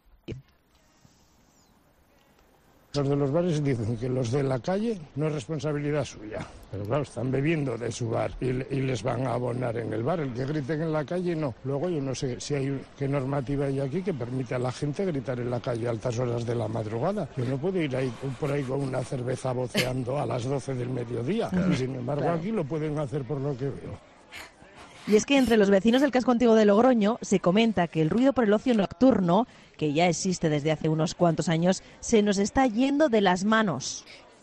Los de los bares dicen que los de la calle no es responsabilidad suya, pero claro, están bebiendo de su bar y les van a abonar en el bar. El que griten en la calle, no. Luego yo no sé si hay qué normativa hay aquí que permite a la gente gritar en la calle a altas horas de la madrugada. Yo no puedo ir por ahí con una cerveza voceando a las 12 del mediodía. Y sin embargo, aquí lo pueden hacer por lo que veo. Y es que entre los vecinos del casco antiguo de Logroño se comenta que el ruido por el ocio nocturno, que ya existe desde hace unos cuantos años, se nos está yendo de las manos.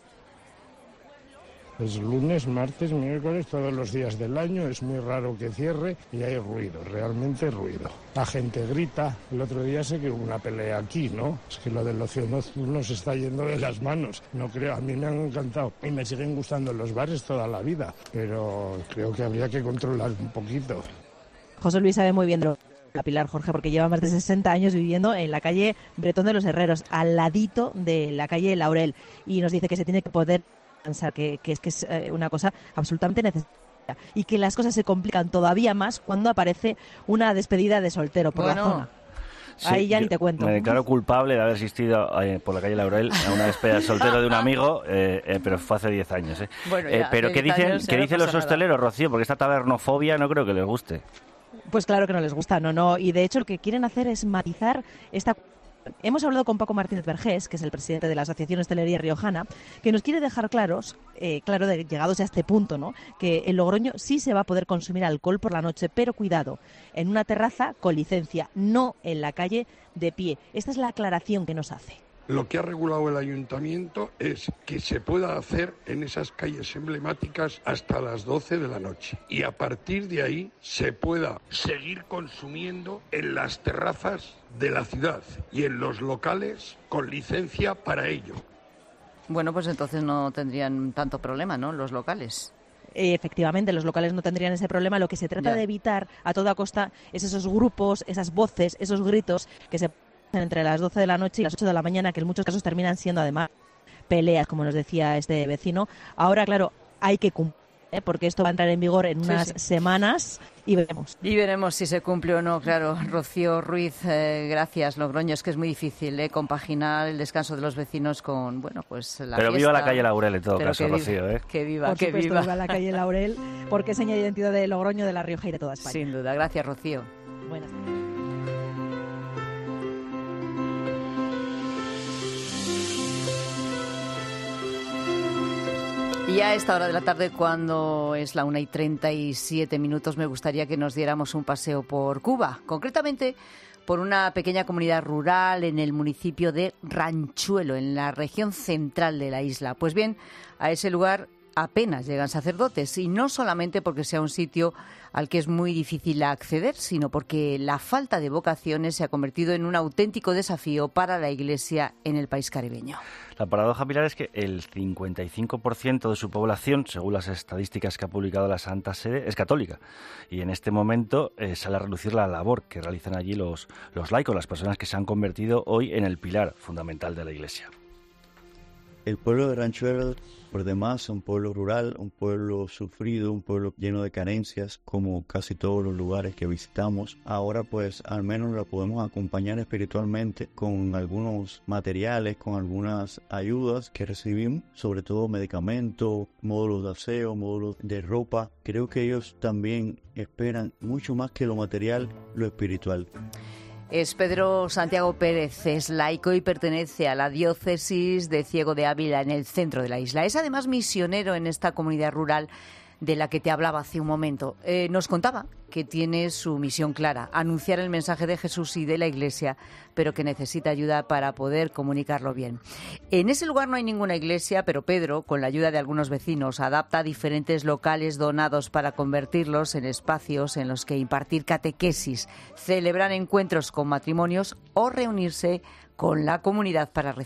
Es lunes, martes, miércoles, todos los días del año, es muy raro que cierre y hay ruido, realmente ruido. La gente grita, el otro día sé que hubo una pelea aquí, ¿no? Es que lo del ocio nocturno se está yendo de las manos, no creo, a mí me han encantado y me siguen gustando los bares toda la vida, pero creo que habría que controlar un poquito. José Luis sabe muy bien de la Pilar, Jorge, porque lleva más de 60 años viviendo en la calle Bretón de los Herreros, al ladito de la calle Laurel, y nos dice que se tiene que poder pensar que es una cosa absolutamente necesaria y que las cosas se complican todavía más cuando aparece una despedida de soltero por la zona. Sí, ahí ya ni te cuento. Me declaro culpable de haber asistido por la calle Laurel a una despedida de soltero de un amigo, pero fue hace 10 años. Bueno, ya, pero ¿qué dicen los hosteleros, Rocío? Porque esta tabernofobia no creo que les guste. Pues claro que no les gusta, no. Y de hecho lo que quieren hacer es matizar esta. Hemos hablado con Paco Martínez Vergés, que es el presidente de la Asociación Hostelería Riojana, que nos quiere dejar llegados a este punto, ¿no? Que en Logroño sí se va a poder consumir alcohol por la noche, pero cuidado, en una terraza con licencia, no en la calle de pie. Esta es la aclaración que nos hace. Lo que ha regulado el ayuntamiento es que se pueda hacer en esas calles emblemáticas hasta las 12 de la noche. Y a partir de ahí se pueda seguir consumiendo en las terrazas de la ciudad y en los locales con licencia para ello. Bueno, pues entonces no tendrían tanto problema, ¿no?, los locales. Efectivamente, los locales no tendrían ese problema. Lo que se trata de evitar a toda costa es esos grupos, esas voces, esos gritos que se entre las 12 de la noche y las 8 de la mañana, que en muchos casos terminan siendo además peleas, como nos decía este vecino. Ahora, claro, hay que cumplir, porque esto va a entrar en vigor en unas semanas y veremos. Y veremos si se cumple o no, claro. Rocío Ruiz, gracias. Logroño, es que es muy difícil compaginar el descanso de los vecinos con, bueno, pues la Pero fiesta. Viva la calle Laurel en todo caso, Rocío. Que viva, por supuesto, viva la calle Laurel, porque es seña de identidad de Logroño, de La Rioja y de toda España. Sin duda. Gracias, Rocío. Buenas tardes. Y a esta hora de la tarde, cuando es la 1:37, me gustaría que nos diéramos un paseo por Cuba, concretamente por una pequeña comunidad rural en el municipio de Ranchuelo, en la región central de la isla. Pues bien, a ese lugar apenas llegan sacerdotes, y no solamente porque sea un sitio al que es muy difícil acceder, sino porque la falta de vocaciones se ha convertido en un auténtico desafío para la Iglesia en el país caribeño. La paradoja, Pilar, es que el 55% de su población, según las estadísticas que ha publicado la Santa Sede, es católica. Y en este momento sale a relucir la labor que realizan allí los laicos, las personas que se han convertido hoy en el pilar fundamental de la Iglesia. El pueblo de Ranchuelo, por demás, un pueblo rural, un pueblo sufrido, un pueblo lleno de carencias, como casi todos los lugares que visitamos. Ahora, pues, al menos lo podemos acompañar espiritualmente con algunos materiales, con algunas ayudas que recibimos, sobre todo medicamentos, módulos de aseo, módulos de ropa. Creo que ellos también esperan mucho más que lo material, lo espiritual. Es Pedro Santiago Pérez, es laico y pertenece a la diócesis de Ciego de Ávila, en el centro de la isla. Es además misionero en esta comunidad rural de la que te hablaba hace un momento. Nos contaba que tiene su misión clara, anunciar el mensaje de Jesús y de la Iglesia, pero que necesita ayuda para poder comunicarlo bien. En ese lugar no hay ninguna iglesia, pero Pedro, con la ayuda de algunos vecinos, adapta diferentes locales donados para convertirlos en espacios en los que impartir catequesis, celebrar encuentros con matrimonios o reunirse con la comunidad para rezar.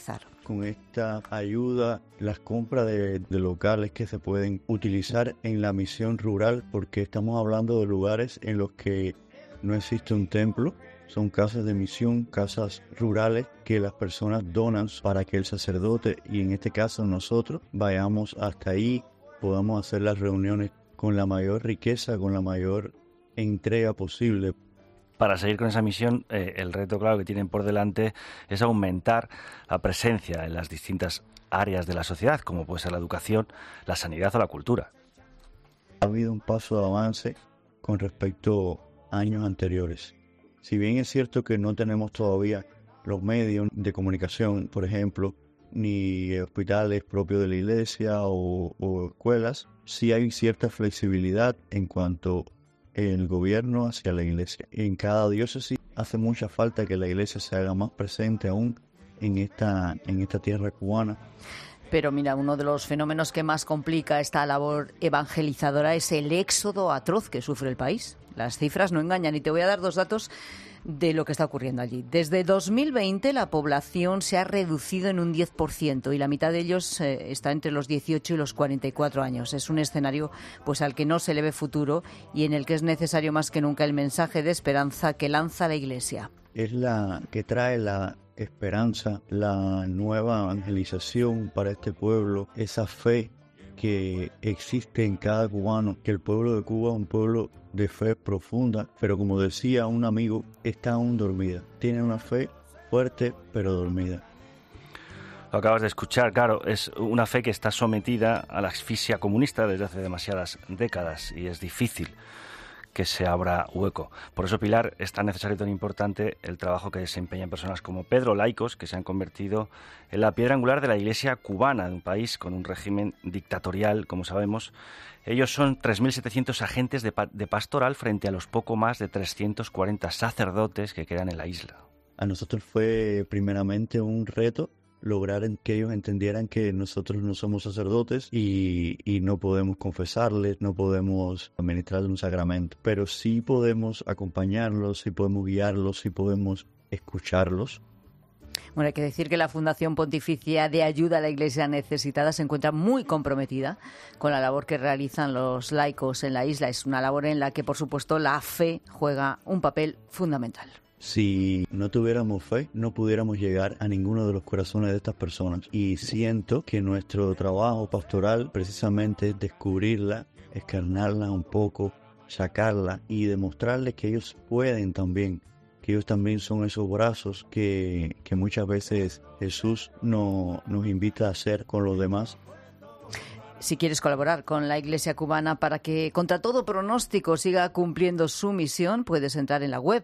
con esta ayuda, las compras de locales que se pueden utilizar en la misión rural, porque estamos hablando de lugares en los que no existe un templo. Son casas de misión, casas rurales que las personas donan para que el sacerdote, y en este caso nosotros, vayamos hasta ahí, podamos hacer las reuniones con la mayor riqueza, con la mayor entrega posible. Para seguir con esa misión, el reto claro que tienen por delante es aumentar la presencia en las distintas áreas de la sociedad, como puede ser la educación, la sanidad o la cultura. Ha habido un paso de avance con respecto a años anteriores. Si bien es cierto que no tenemos todavía los medios de comunicación, por ejemplo, ni hospitales propios de la iglesia o escuelas, sí hay cierta flexibilidad en cuanto el gobierno hacia la iglesia. En cada diócesis hace mucha falta que la iglesia se haga más presente aún en esta tierra cubana. Pero mira, uno de los fenómenos que más complica esta labor evangelizadora es el éxodo atroz que sufre el país. Las cifras no engañan y te voy a dar 2 datos de lo que está ocurriendo allí. Desde 2020 la población se ha reducido en un 10% y la mitad de ellos está entre los 18 y los 44 años. Es un escenario pues al que no se le ve futuro y en el que es necesario más que nunca el mensaje de esperanza que lanza la Iglesia. Es la que trae la esperanza, la nueva evangelización para este pueblo, esa fe que existe en cada cubano, que el pueblo de Cuba es un pueblo de fe profunda, pero como decía un amigo, está aún dormida. Tiene una fe fuerte, pero dormida. Lo acabas de escuchar, claro, es una fe que está sometida a la asfixia comunista desde hace demasiadas décadas y es difícil que se abra hueco. Por eso, Pilar, es tan necesario y tan importante el trabajo que desempeñan personas como Pedro, laicos que se han convertido en la piedra angular de la Iglesia cubana, de un país con un régimen dictatorial, como sabemos. Ellos son 3.700 agentes de pastoral frente a los poco más de 340 sacerdotes que quedan en la isla. A nosotros fue primeramente un reto lograr que ellos entendieran que nosotros no somos sacerdotes y no podemos confesarles, no podemos administrarles un sacramento, pero sí podemos acompañarlos, sí podemos guiarlos, sí podemos escucharlos. Bueno, hay que decir que la Fundación Pontificia de Ayuda a la Iglesia Necesitada se encuentra muy comprometida con la labor que realizan los laicos en la isla. Es una labor en la que, por supuesto, la fe juega un papel fundamental. Si no tuviéramos fe, no pudiéramos llegar a ninguno de los corazones de estas personas. Y siento que nuestro trabajo pastoral precisamente es descubrirla, escarnarla un poco, sacarla y demostrarles que ellos pueden también, que ellos también son esos brazos que muchas veces Jesús nos invita a hacer con los demás. Si quieres colaborar con la Iglesia cubana para que, contra todo pronóstico, siga cumpliendo su misión, puedes entrar en la web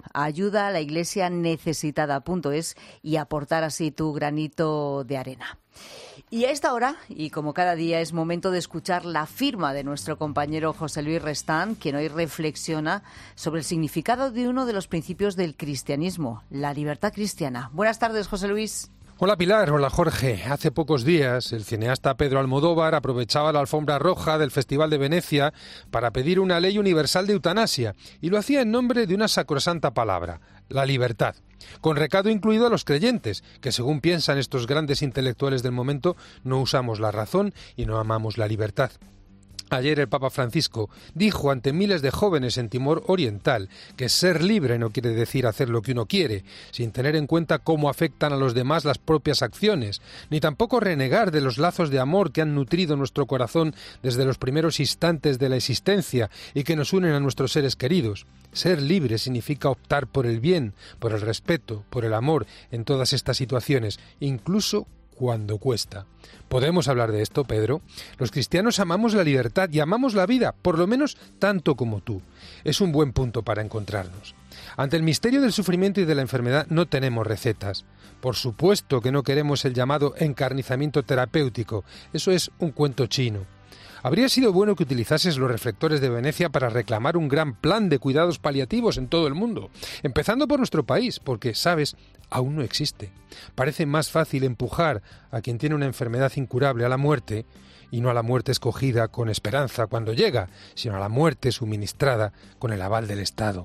ayudaalaiglesianecesitada.es y aportar así tu granito de arena. Y a esta hora, y como cada día, es momento de escuchar la firma de nuestro compañero José Luis Restán, quien hoy reflexiona sobre el significado de uno de los principios del cristianismo, la libertad cristiana. Buenas tardes, José Luis. Hola Pilar, hola Jorge. Hace pocos días el cineasta Pedro Almodóvar aprovechaba la alfombra roja del Festival de Venecia para pedir una ley universal de eutanasia y lo hacía en nombre de una sacrosanta palabra, la libertad, con recado incluido a los creyentes, que según piensan estos grandes intelectuales del momento, no usamos la razón y no amamos la libertad. Ayer el Papa Francisco dijo ante miles de jóvenes en Timor Oriental que ser libre no quiere decir hacer lo que uno quiere, sin tener en cuenta cómo afectan a los demás las propias acciones, ni tampoco renegar de los lazos de amor que han nutrido nuestro corazón desde los primeros instantes de la existencia y que nos unen a nuestros seres queridos. Ser libre significa optar por el bien, por el respeto, por el amor en todas estas situaciones, incluso cuando cuesta. ¿Podemos hablar de esto, Pedro? Los cristianos amamos la libertad y amamos la vida, por lo menos tanto como tú. Es un buen punto para encontrarnos. Ante el misterio del sufrimiento y de la enfermedad no tenemos recetas. Por supuesto que no queremos el llamado encarnizamiento terapéutico. Eso es un cuento chino. Habría sido bueno que utilizases los reflectores de Venecia para reclamar un gran plan de cuidados paliativos en todo el mundo, empezando por nuestro país, porque, ¿sabes?, aún no existe. Parece más fácil empujar a quien tiene una enfermedad incurable a la muerte, y no a la muerte escogida con esperanza cuando llega, sino a la muerte suministrada con el aval del Estado.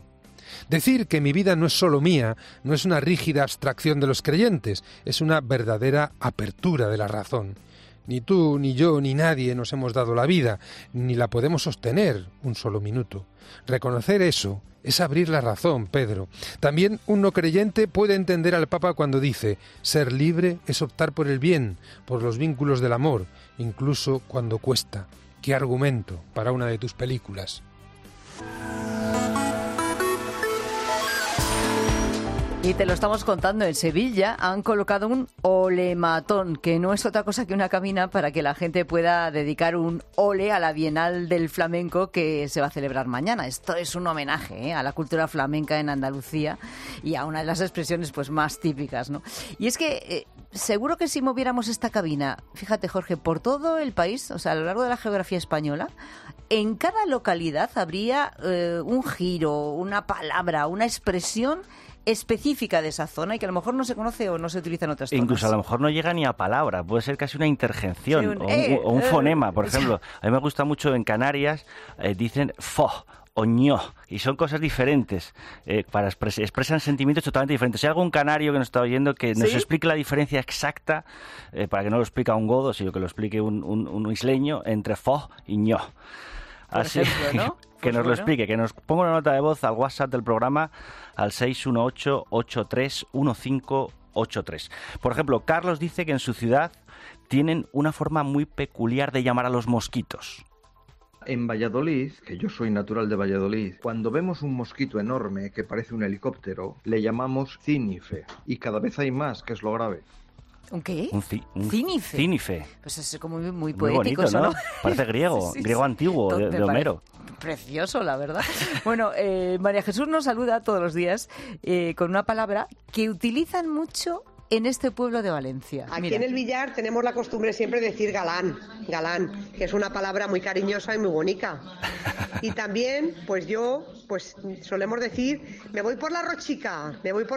Decir que mi vida no es solo mía no es una rígida abstracción de los creyentes, es una verdadera apertura de la razón. Ni tú, ni yo, ni nadie nos hemos dado la vida, ni la podemos sostener un solo minuto. Reconocer eso es abrir la razón, Pedro. También un no creyente puede entender al Papa cuando dice: ser libre es optar por el bien, por los vínculos del amor, incluso cuando cuesta. ¿Qué argumento para una de tus películas? Y te lo estamos contando, en Sevilla han colocado un olematón, que no es otra cosa que una cabina para que la gente pueda dedicar un ole a la Bienal del Flamenco que se va a celebrar mañana. Esto es un homenaje a la cultura flamenca en Andalucía y a una de las expresiones pues más típicas, ¿no? Y es que seguro que si moviéramos esta cabina, fíjate Jorge, por todo el país, o sea, a lo largo de la geografía española, en cada localidad habría un giro, una palabra, una expresión específica de esa zona y que a lo mejor no se conoce o no se utiliza en otras zonas. Incluso a lo mejor no llega ni a palabra, puede ser casi una interjección o un fonema, por ejemplo. A mí me gusta mucho en Canarias, dicen fo o ño, y son cosas diferentes, expresan sentimientos totalmente diferentes. Si hay algún canario que nos está oyendo que nos explique la diferencia exacta, para que no lo explique un godo, sino que lo explique un isleño, entre fo y ño. Así ejemplo, ¿no? Que nos lo explique, que nos ponga una nota de voz al WhatsApp del programa al 618-831583. Por ejemplo, Carlos dice que en su ciudad tienen una forma muy peculiar de llamar a los mosquitos. En Valladolid, que yo soy natural de Valladolid, cuando vemos un mosquito enorme que parece un helicóptero, le llamamos cínife. Y cada vez hay más, que es lo grave. ¿Un qué? Un cínife. Cínife. Pues es como muy poético, bonito, eso, ¿no? Parece griego, griego antiguo, de Homero. Precioso, la verdad. Bueno, María Jesús nos saluda todos los días con una palabra que utilizan mucho en este pueblo de Valencia. Aquí Mira. En el Villar tenemos la costumbre siempre de decir galán, que es una palabra muy cariñosa y muy bonita. Y también, pues solemos decir, me voy por la rochica.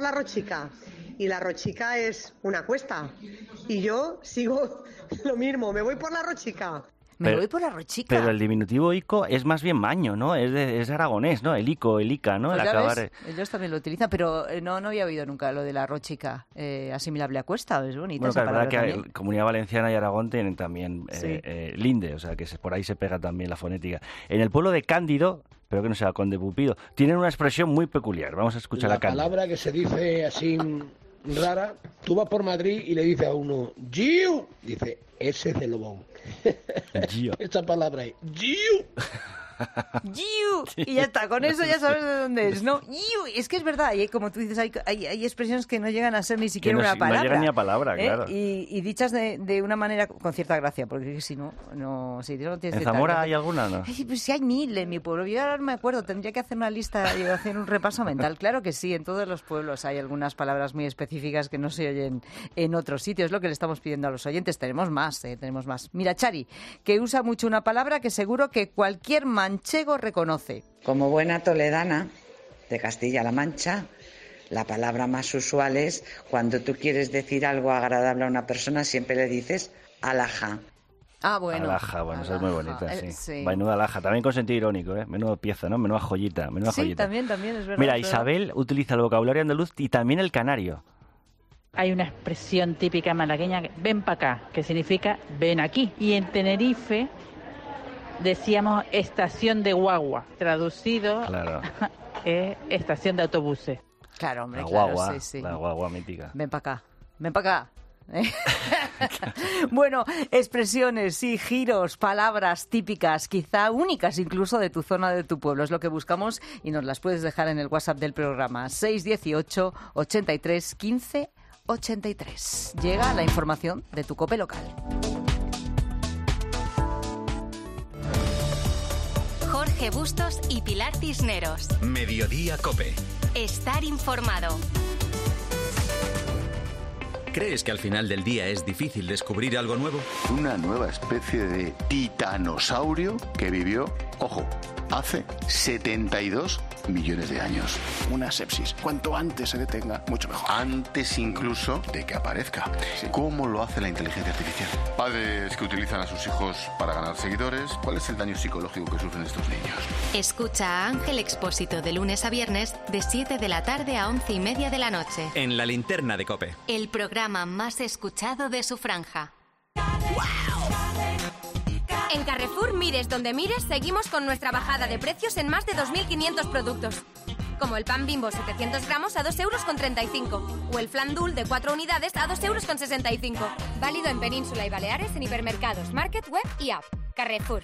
Y la rochica es una cuesta. Y yo sigo lo mismo, me voy por la rochica. Voy por la rochica. Pero el diminutivo ico es más bien maño, ¿no? Es aragonés, ¿no? El ico, el ica, ¿no? Pues el acabar... ellos también lo utilizan, pero no había oído nunca lo de la rochica asimilable a cuesta. Es bonita bueno, esa palabra. Bueno, también. Que Comunidad Valenciana y Aragón tienen también linde, o sea, que por ahí se pega también la fonética. En el pueblo de Cándido, pero que no sea Conde Pupido, tienen una expresión muy peculiar. Vamos a escuchar a Cándido. La palabra que se dice así rara, tú vas por Madrid y le dices a uno, ¡Giu! Dice, ese es de Lobón. Esta palabra es ¡Giu! ¡Yiu! Y ya está, con eso ya sabes de dónde es, ¿no? ¡Yiu! Es que es verdad, y como tú dices, hay expresiones que no llegan a ser ni siquiera una palabra. No llegan ni a palabra, claro. Y dichas de una manera con cierta gracia, porque si no tienes. ¿En Zamora hay alguna, no? Ay, pues sí hay 1000 en mi pueblo. Yo ahora no me acuerdo, tendría que hacer una lista y hacer un repaso mental. Claro que sí, en todos los pueblos hay algunas palabras muy específicas que no se oyen en otros sitios. Es lo que le estamos pidiendo a los oyentes. Tenemos más. Mira, Chari, que usa mucho una palabra que seguro que cualquier manchego reconoce. Como buena toledana de Castilla-La Mancha, la palabra más usual es cuando tú quieres decir algo agradable a una persona, siempre le dices alhaja. Ah, bueno. Alhaja, bueno, esa es muy bonita, sí. Menuda alhaja, también con sentido irónico, ¿eh? Menuda pieza, ¿no? Menuda joyita. Sí, también es verdad. Mira, Isabel utiliza el vocabulario andaluz y también el canario. Hay una expresión típica malagueña, ven para acá, que significa ven aquí. Y en Tenerife decíamos estación de guagua, traducido estación de autobuses. Claro, hombre, la guagua, sí. La guagua mítica. Ven para acá. Bueno, expresiones, sí, giros, palabras típicas, quizá únicas incluso de tu zona, de tu pueblo. Es lo que buscamos y nos las puedes dejar en el WhatsApp del programa 618 83 15 83. Llega la información de tu COPE local. Jorge Bustos y Pilar Cisneros. Mediodía COPE. Estar informado. ¿Crees que al final del día es difícil descubrir algo nuevo? Una nueva especie de titanosaurio que vivió, ojo, hace 72 millones de años. Una sepsis. Cuanto antes se detenga, mucho mejor. Antes incluso de que aparezca. Sí. ¿Cómo lo hace la inteligencia artificial? Padres que utilizan a sus hijos para ganar seguidores. ¿Cuál es el daño psicológico que sufren estos niños? Escucha a Ángel Expósito de lunes a viernes de 7 de la tarde a 11:30 de la noche. En La Linterna de COPE. El programa más escuchado de su franja. En Carrefour, mires donde mires, seguimos con nuestra bajada de precios en más de 2.500 productos. Como el pan Bimbo 700 gramos a 2,35 € o el flan Dul de 4 unidades a 2,65 €. Válido en Península y Baleares en hipermercados, Market, Web y App. Carrefour.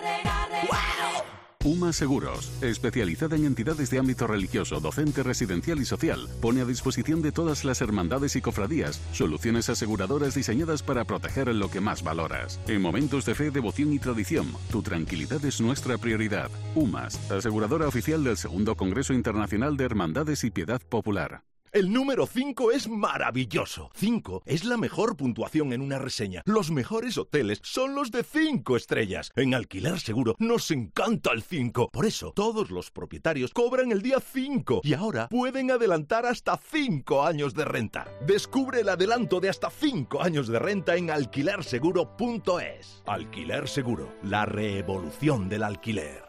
UMA Seguros, especializada en entidades de ámbito religioso, docente, residencial y social, pone a disposición de todas las hermandades y cofradías soluciones aseguradoras diseñadas para proteger lo que más valoras. En momentos de fe, devoción y tradición, tu tranquilidad es nuestra prioridad. UMAS, aseguradora oficial del Segundo Congreso Internacional de Hermandades y Piedad Popular. El número 5 es maravilloso. 5 es la mejor puntuación en una reseña. Los mejores hoteles son los de 5 estrellas. En Alquiler Seguro nos encanta el 5. Por eso, todos los propietarios cobran el día 5 y ahora pueden adelantar hasta 5 años de renta. Descubre el adelanto de hasta 5 años de renta en alquilerseguro.es. Alquiler Seguro, la revolución del alquiler.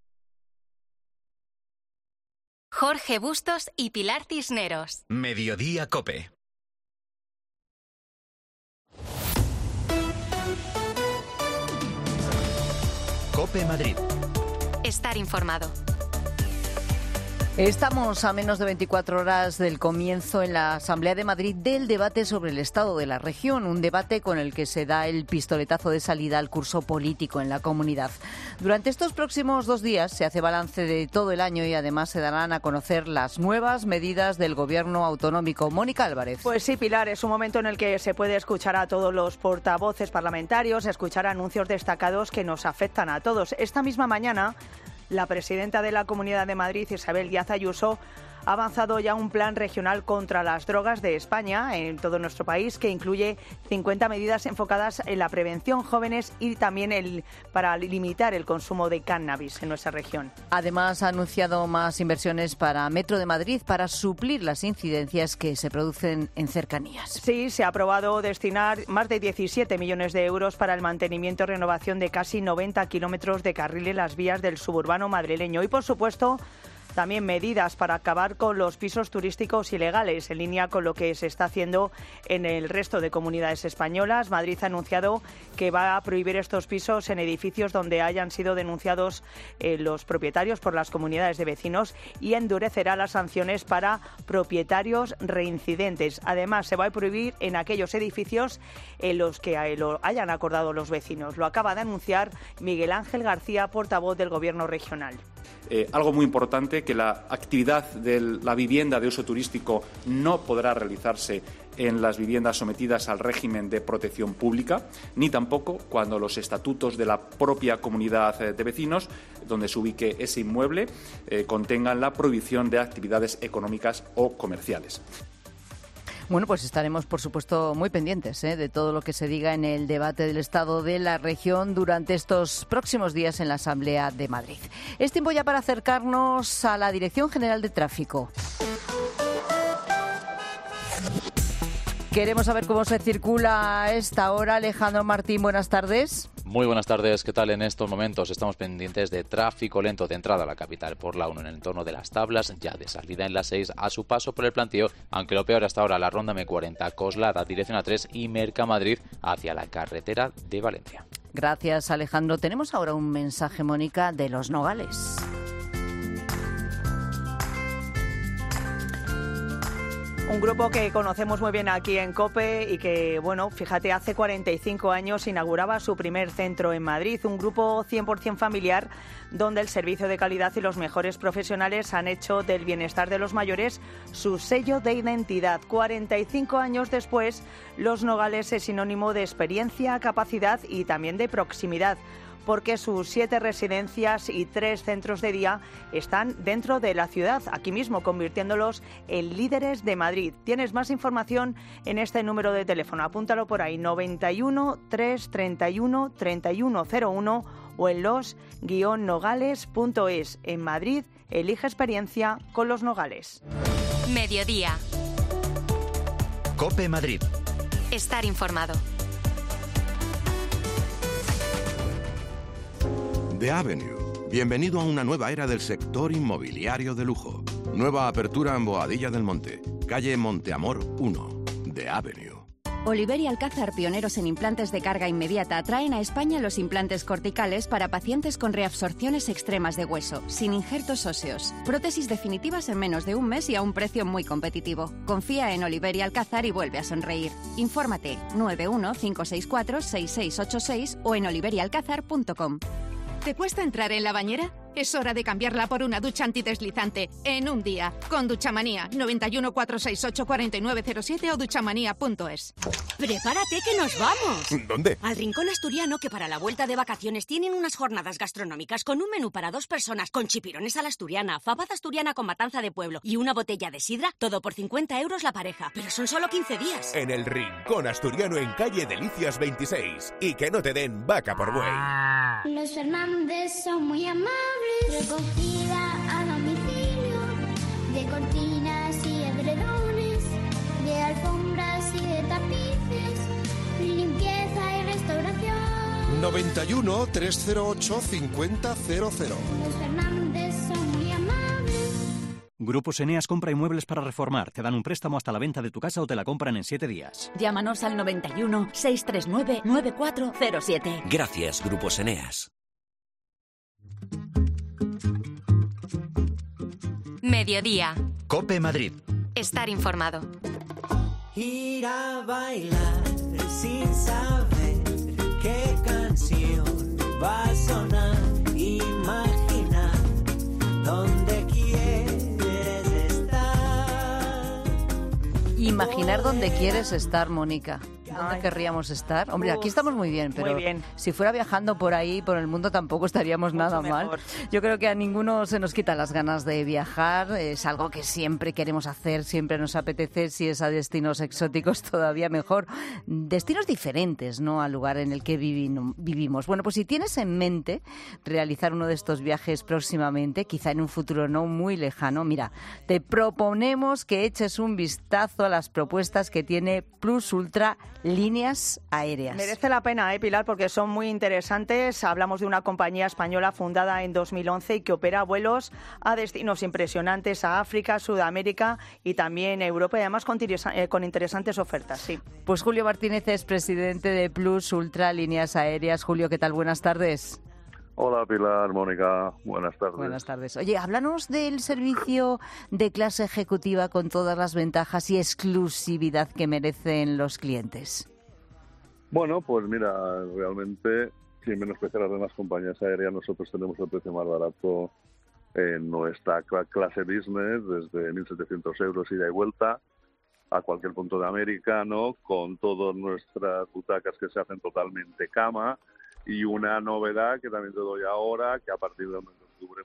Jorge Bustos y Pilar Cisneros. Mediodía COPE. COPE Madrid. Estar informado. Estamos a menos de 24 horas del comienzo en la Asamblea de Madrid del debate sobre el estado de la región, un debate con el que se da el pistoletazo de salida al curso político en la comunidad. Durante estos próximos 2 días se hace balance de todo el año y además se darán a conocer las nuevas medidas del Gobierno autonómico. Mónica Álvarez. Pues sí, Pilar, es un momento en el que se puede escuchar a todos los portavoces parlamentarios, escuchar anuncios destacados que nos afectan a todos. Esta misma mañana, la presidenta de la Comunidad de Madrid, Isabel Díaz Ayuso, ha avanzado ya un plan regional contra las drogas de España en todo nuestro país que incluye 50 medidas enfocadas en la prevención jóvenes y también para limitar el consumo de cannabis en nuestra región. Además, ha anunciado más inversiones para Metro de Madrid para suplir las incidencias que se producen en cercanías. Sí, se ha aprobado destinar más de 17 millones de euros para el mantenimiento y renovación de casi 90 kilómetros de carril en las vías del suburbano madrileño y, por supuesto, también medidas para acabar con los pisos turísticos ilegales, en línea con lo que se está haciendo en el resto de comunidades españolas. Madrid ha anunciado que va a prohibir estos pisos en edificios donde hayan sido denunciados los propietarios por las comunidades de vecinos y endurecerá las sanciones para propietarios reincidentes. Además, se va a prohibir en aquellos edificios en los que lo hayan acordado los vecinos. Lo acaba de anunciar Miguel Ángel García, portavoz del Gobierno regional. Algo muy importante, que la actividad de la vivienda de uso turístico no podrá realizarse en las viviendas sometidas al régimen de protección pública, ni tampoco cuando los estatutos de la propia comunidad de vecinos, donde se ubique ese inmueble, contengan la prohibición de actividades económicas o comerciales. Bueno, pues estaremos, por supuesto, muy pendientes de todo lo que se diga en el debate del estado de la región durante estos próximos días en la Asamblea de Madrid. Es tiempo ya para acercarnos a la Dirección General de Tráfico. Queremos saber cómo se circula a esta hora. Alejandro Martín, buenas tardes. Muy buenas tardes. ¿Qué tal? En estos momentos estamos pendientes de tráfico lento de entrada a la capital por la 1 en el entorno de las Tablas, ya de salida en la 6 a su paso por el Plantío, aunque lo peor hasta ahora la ronda M40 Coslada, dirección A3 y Mercamadrid hacia la carretera de Valencia. Gracias, Alejandro. Tenemos ahora un mensaje, Mónica, de Los Nogales. Un grupo que conocemos muy bien aquí en COPE y que, bueno, fíjate, hace 45 años inauguraba su primer centro en Madrid, un grupo 100% familiar donde el servicio de calidad y los mejores profesionales han hecho del bienestar de los mayores su sello de identidad. 45 años después, Los Nogales es sinónimo de experiencia, capacidad y también de proximidad, porque sus 7 residencias y 3 centros de día están dentro de la ciudad, aquí mismo, convirtiéndolos en líderes de Madrid. Tienes más información en este número de teléfono, apúntalo por ahí, 91 331 3101 o en los-nogales.es. En Madrid, elige experiencia con Los Nogales. Mediodía. COPE Madrid. Estar informado. The Avenue. Bienvenido a una nueva era del sector inmobiliario de lujo. Nueva apertura en Boadilla del Monte, calle Monteamor 1. The Avenue. Oliver y Alcázar, pioneros en implantes de carga inmediata, traen a España los implantes corticales para pacientes con reabsorciones extremas de hueso, sin injertos óseos. Prótesis definitivas en menos de un mes y a un precio muy competitivo. Confía en Oliver y Alcázar y vuelve a sonreír. Infórmate 91-564-6686 o en oliverialcázar.com. ¿Te cuesta entrar en la bañera? Es hora de cambiarla por una ducha antideslizante en un día. Con Duchamanía, 91 468 4907 o duchamanía.es. ¡Prepárate que nos vamos! ¿Dónde? Al Rincón Asturiano, que para la vuelta de vacaciones tienen unas jornadas gastronómicas con un menú para 2 personas, con chipirones a la asturiana, fabada asturiana con matanza de pueblo y una botella de sidra, todo por 50 euros la pareja. Pero son solo 15 días. En el Rincón Asturiano, en calle Delicias 26. Y que no te den vaca por buey. Los Fernández son muy amables. Recogida a domicilio de cortinas y edredones, de alfombras y de tapices, limpieza y restauración. 91 308 5000. Los Fernández son muy amables. Grupos Eneas compra inmuebles para reformar. Te dan un préstamo hasta la venta de tu casa o te la compran en 7 días. Llámanos al 91 639 9407. Gracias, Grupos Eneas. Mediodía. COPE Madrid. Estar informado. Ir a bailar sin saber qué canción va a sonar. Imaginar dónde quieres estar. Imaginar dónde quieres estar, Mónica. ¿Dónde querríamos estar? Hombre, aquí estamos muy bien, pero muy bien. Si fuera viajando por ahí, por el mundo, tampoco estaríamos nada mal. Yo creo que a ninguno se nos quitan las ganas de viajar. Es algo que siempre queremos hacer, siempre nos apetece. Si es a destinos exóticos, todavía mejor. Destinos diferentes, ¿no?, al lugar en el que vivimos. Bueno, pues si tienes en mente realizar uno de estos viajes próximamente, quizá en un futuro no muy lejano, mira, te proponemos que eches un vistazo a las propuestas que tiene Plus Ultra Líneas Aéreas. Merece la pena, Pilar, porque son muy interesantes. Hablamos de una compañía española fundada en 2011 y que opera vuelos a destinos impresionantes, a África, Sudamérica y también Europa, y además con interesantes ofertas. Sí. Pues Julio Martínez es presidente de Plus Ultra Líneas Aéreas. Julio, ¿qué tal? Buenas tardes. Hola Pilar, Mónica, buenas tardes. Buenas tardes. Oye, háblanos del servicio de clase ejecutiva con todas las ventajas y exclusividad que merecen los clientes. Bueno, pues mira, realmente, sin menospreciar a las demás compañías aéreas, nosotros tenemos el precio más barato en nuestra clase business, desde 1.700 euros ida y vuelta a cualquier punto de América, ¿no? Con todas nuestras butacas que se hacen totalmente cama. Y una novedad que también te doy ahora, que a partir del mes de octubre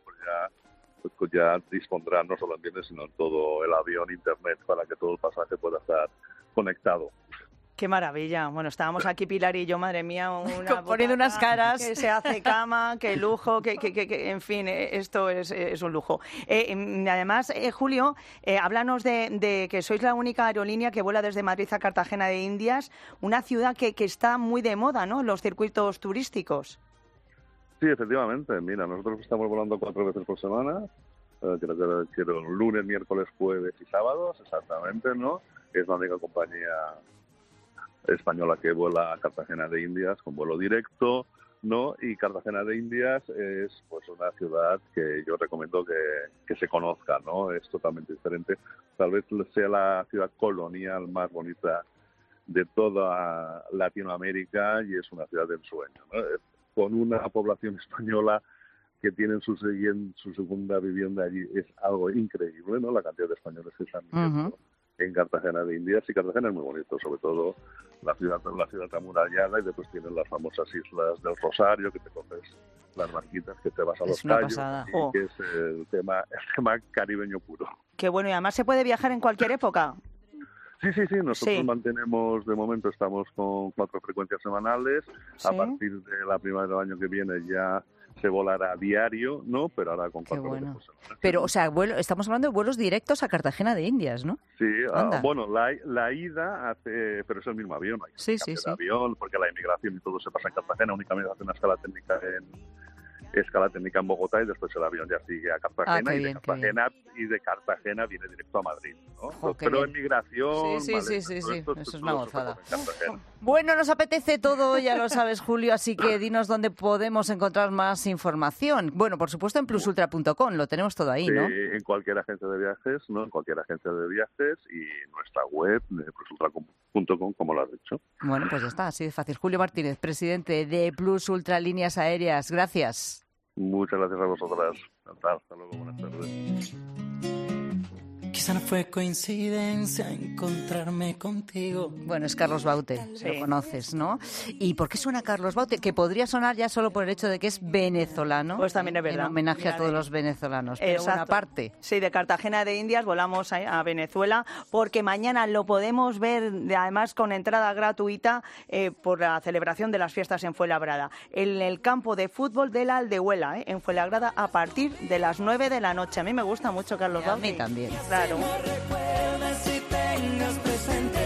pues ya dispondrán no solo en bienes, sino en todo el avión, internet, para que todo el pasaje pueda estar conectado. Qué maravilla. Bueno, estábamos aquí Pilar y yo, madre mía, poniendo unas caras. Que se hace cama, que lujo, que en fin, esto es un lujo. Además, Julio, háblanos de que sois la única aerolínea que vuela desde Madrid a Cartagena de Indias, una ciudad que está muy de moda, ¿no?, en los circuitos turísticos. Sí, efectivamente. Mira, nosotros estamos volando 4 veces por semana, quiero lunes, miércoles, jueves y sábados, exactamente, ¿no? Es la única compañía española que vuela a Cartagena de Indias con vuelo directo, ¿no? Y Cartagena de Indias es pues una ciudad que yo recomiendo que se conozca, ¿no? Es totalmente diferente. Tal vez sea la ciudad colonial más bonita de toda Latinoamérica y es una ciudad de ensueño, ¿no? Con una población española que tienen su segunda vivienda allí, es algo increíble, ¿no? La cantidad de españoles que están viviendo en Cartagena de Indias, y Cartagena es muy bonito, sobre todo la ciudad amurallada, y después tienen las famosas islas del Rosario, que te coges las barquitas, que te vas a los Cayos, que es el tema caribeño puro. Qué bueno, y además se puede viajar en cualquier época. Sí, nosotros mantenemos, de momento estamos con 4 frecuencias semanales. A partir de la primavera del año que viene ya se volará a diario, ¿no? Pero ahora con 4 veces por semana. Pero, o sea, estamos hablando de vuelos directos a Cartagena de Indias, ¿no? Sí, bueno, la ida hace, pero es el mismo avión, hay que cambiar de avión, porque la inmigración y todo se pasa en Cartagena, únicamente hace una escala técnica en Bogotá y después el avión ya sigue a Cartagena y de Cartagena viene directo a Madrid, ¿no? Pero en migración... Sí, eso es una gozada. Bueno, nos apetece todo, ya lo sabes, Julio, así que dinos dónde podemos encontrar más información. Bueno, por supuesto en plusultra.com, lo tenemos todo ahí, ¿no? Sí, en cualquier agencia de viajes, ¿no? En cualquier agencia de viajes y nuestra web de plusultra.com, como lo has dicho. Bueno, pues ya está, así de fácil. Julio Martínez, presidente de Plus Ultra Líneas Aéreas. Gracias. Muchas gracias a vosotras. Hasta luego, buenas tardes. Quizá no fue coincidencia encontrarme contigo. Bueno, es Carlos Baute, lo conoces, ¿no? ¿Y por qué suena Carlos Baute? Que podría sonar ya solo por el hecho de que es venezolano. Pues también es verdad. En homenaje a todos los venezolanos. Pero una parte. Sí, de Cartagena de Indias volamos a Venezuela porque mañana lo podemos ver, además con entrada gratuita por la celebración de las fiestas en Fuenlabrada. En el campo de fútbol de la Aldehuela, en Fuenlabrada, a partir de las 9 de la noche. A mí me gusta mucho Carlos Baute. A mí también. Claro. No recuerdes si tengas presente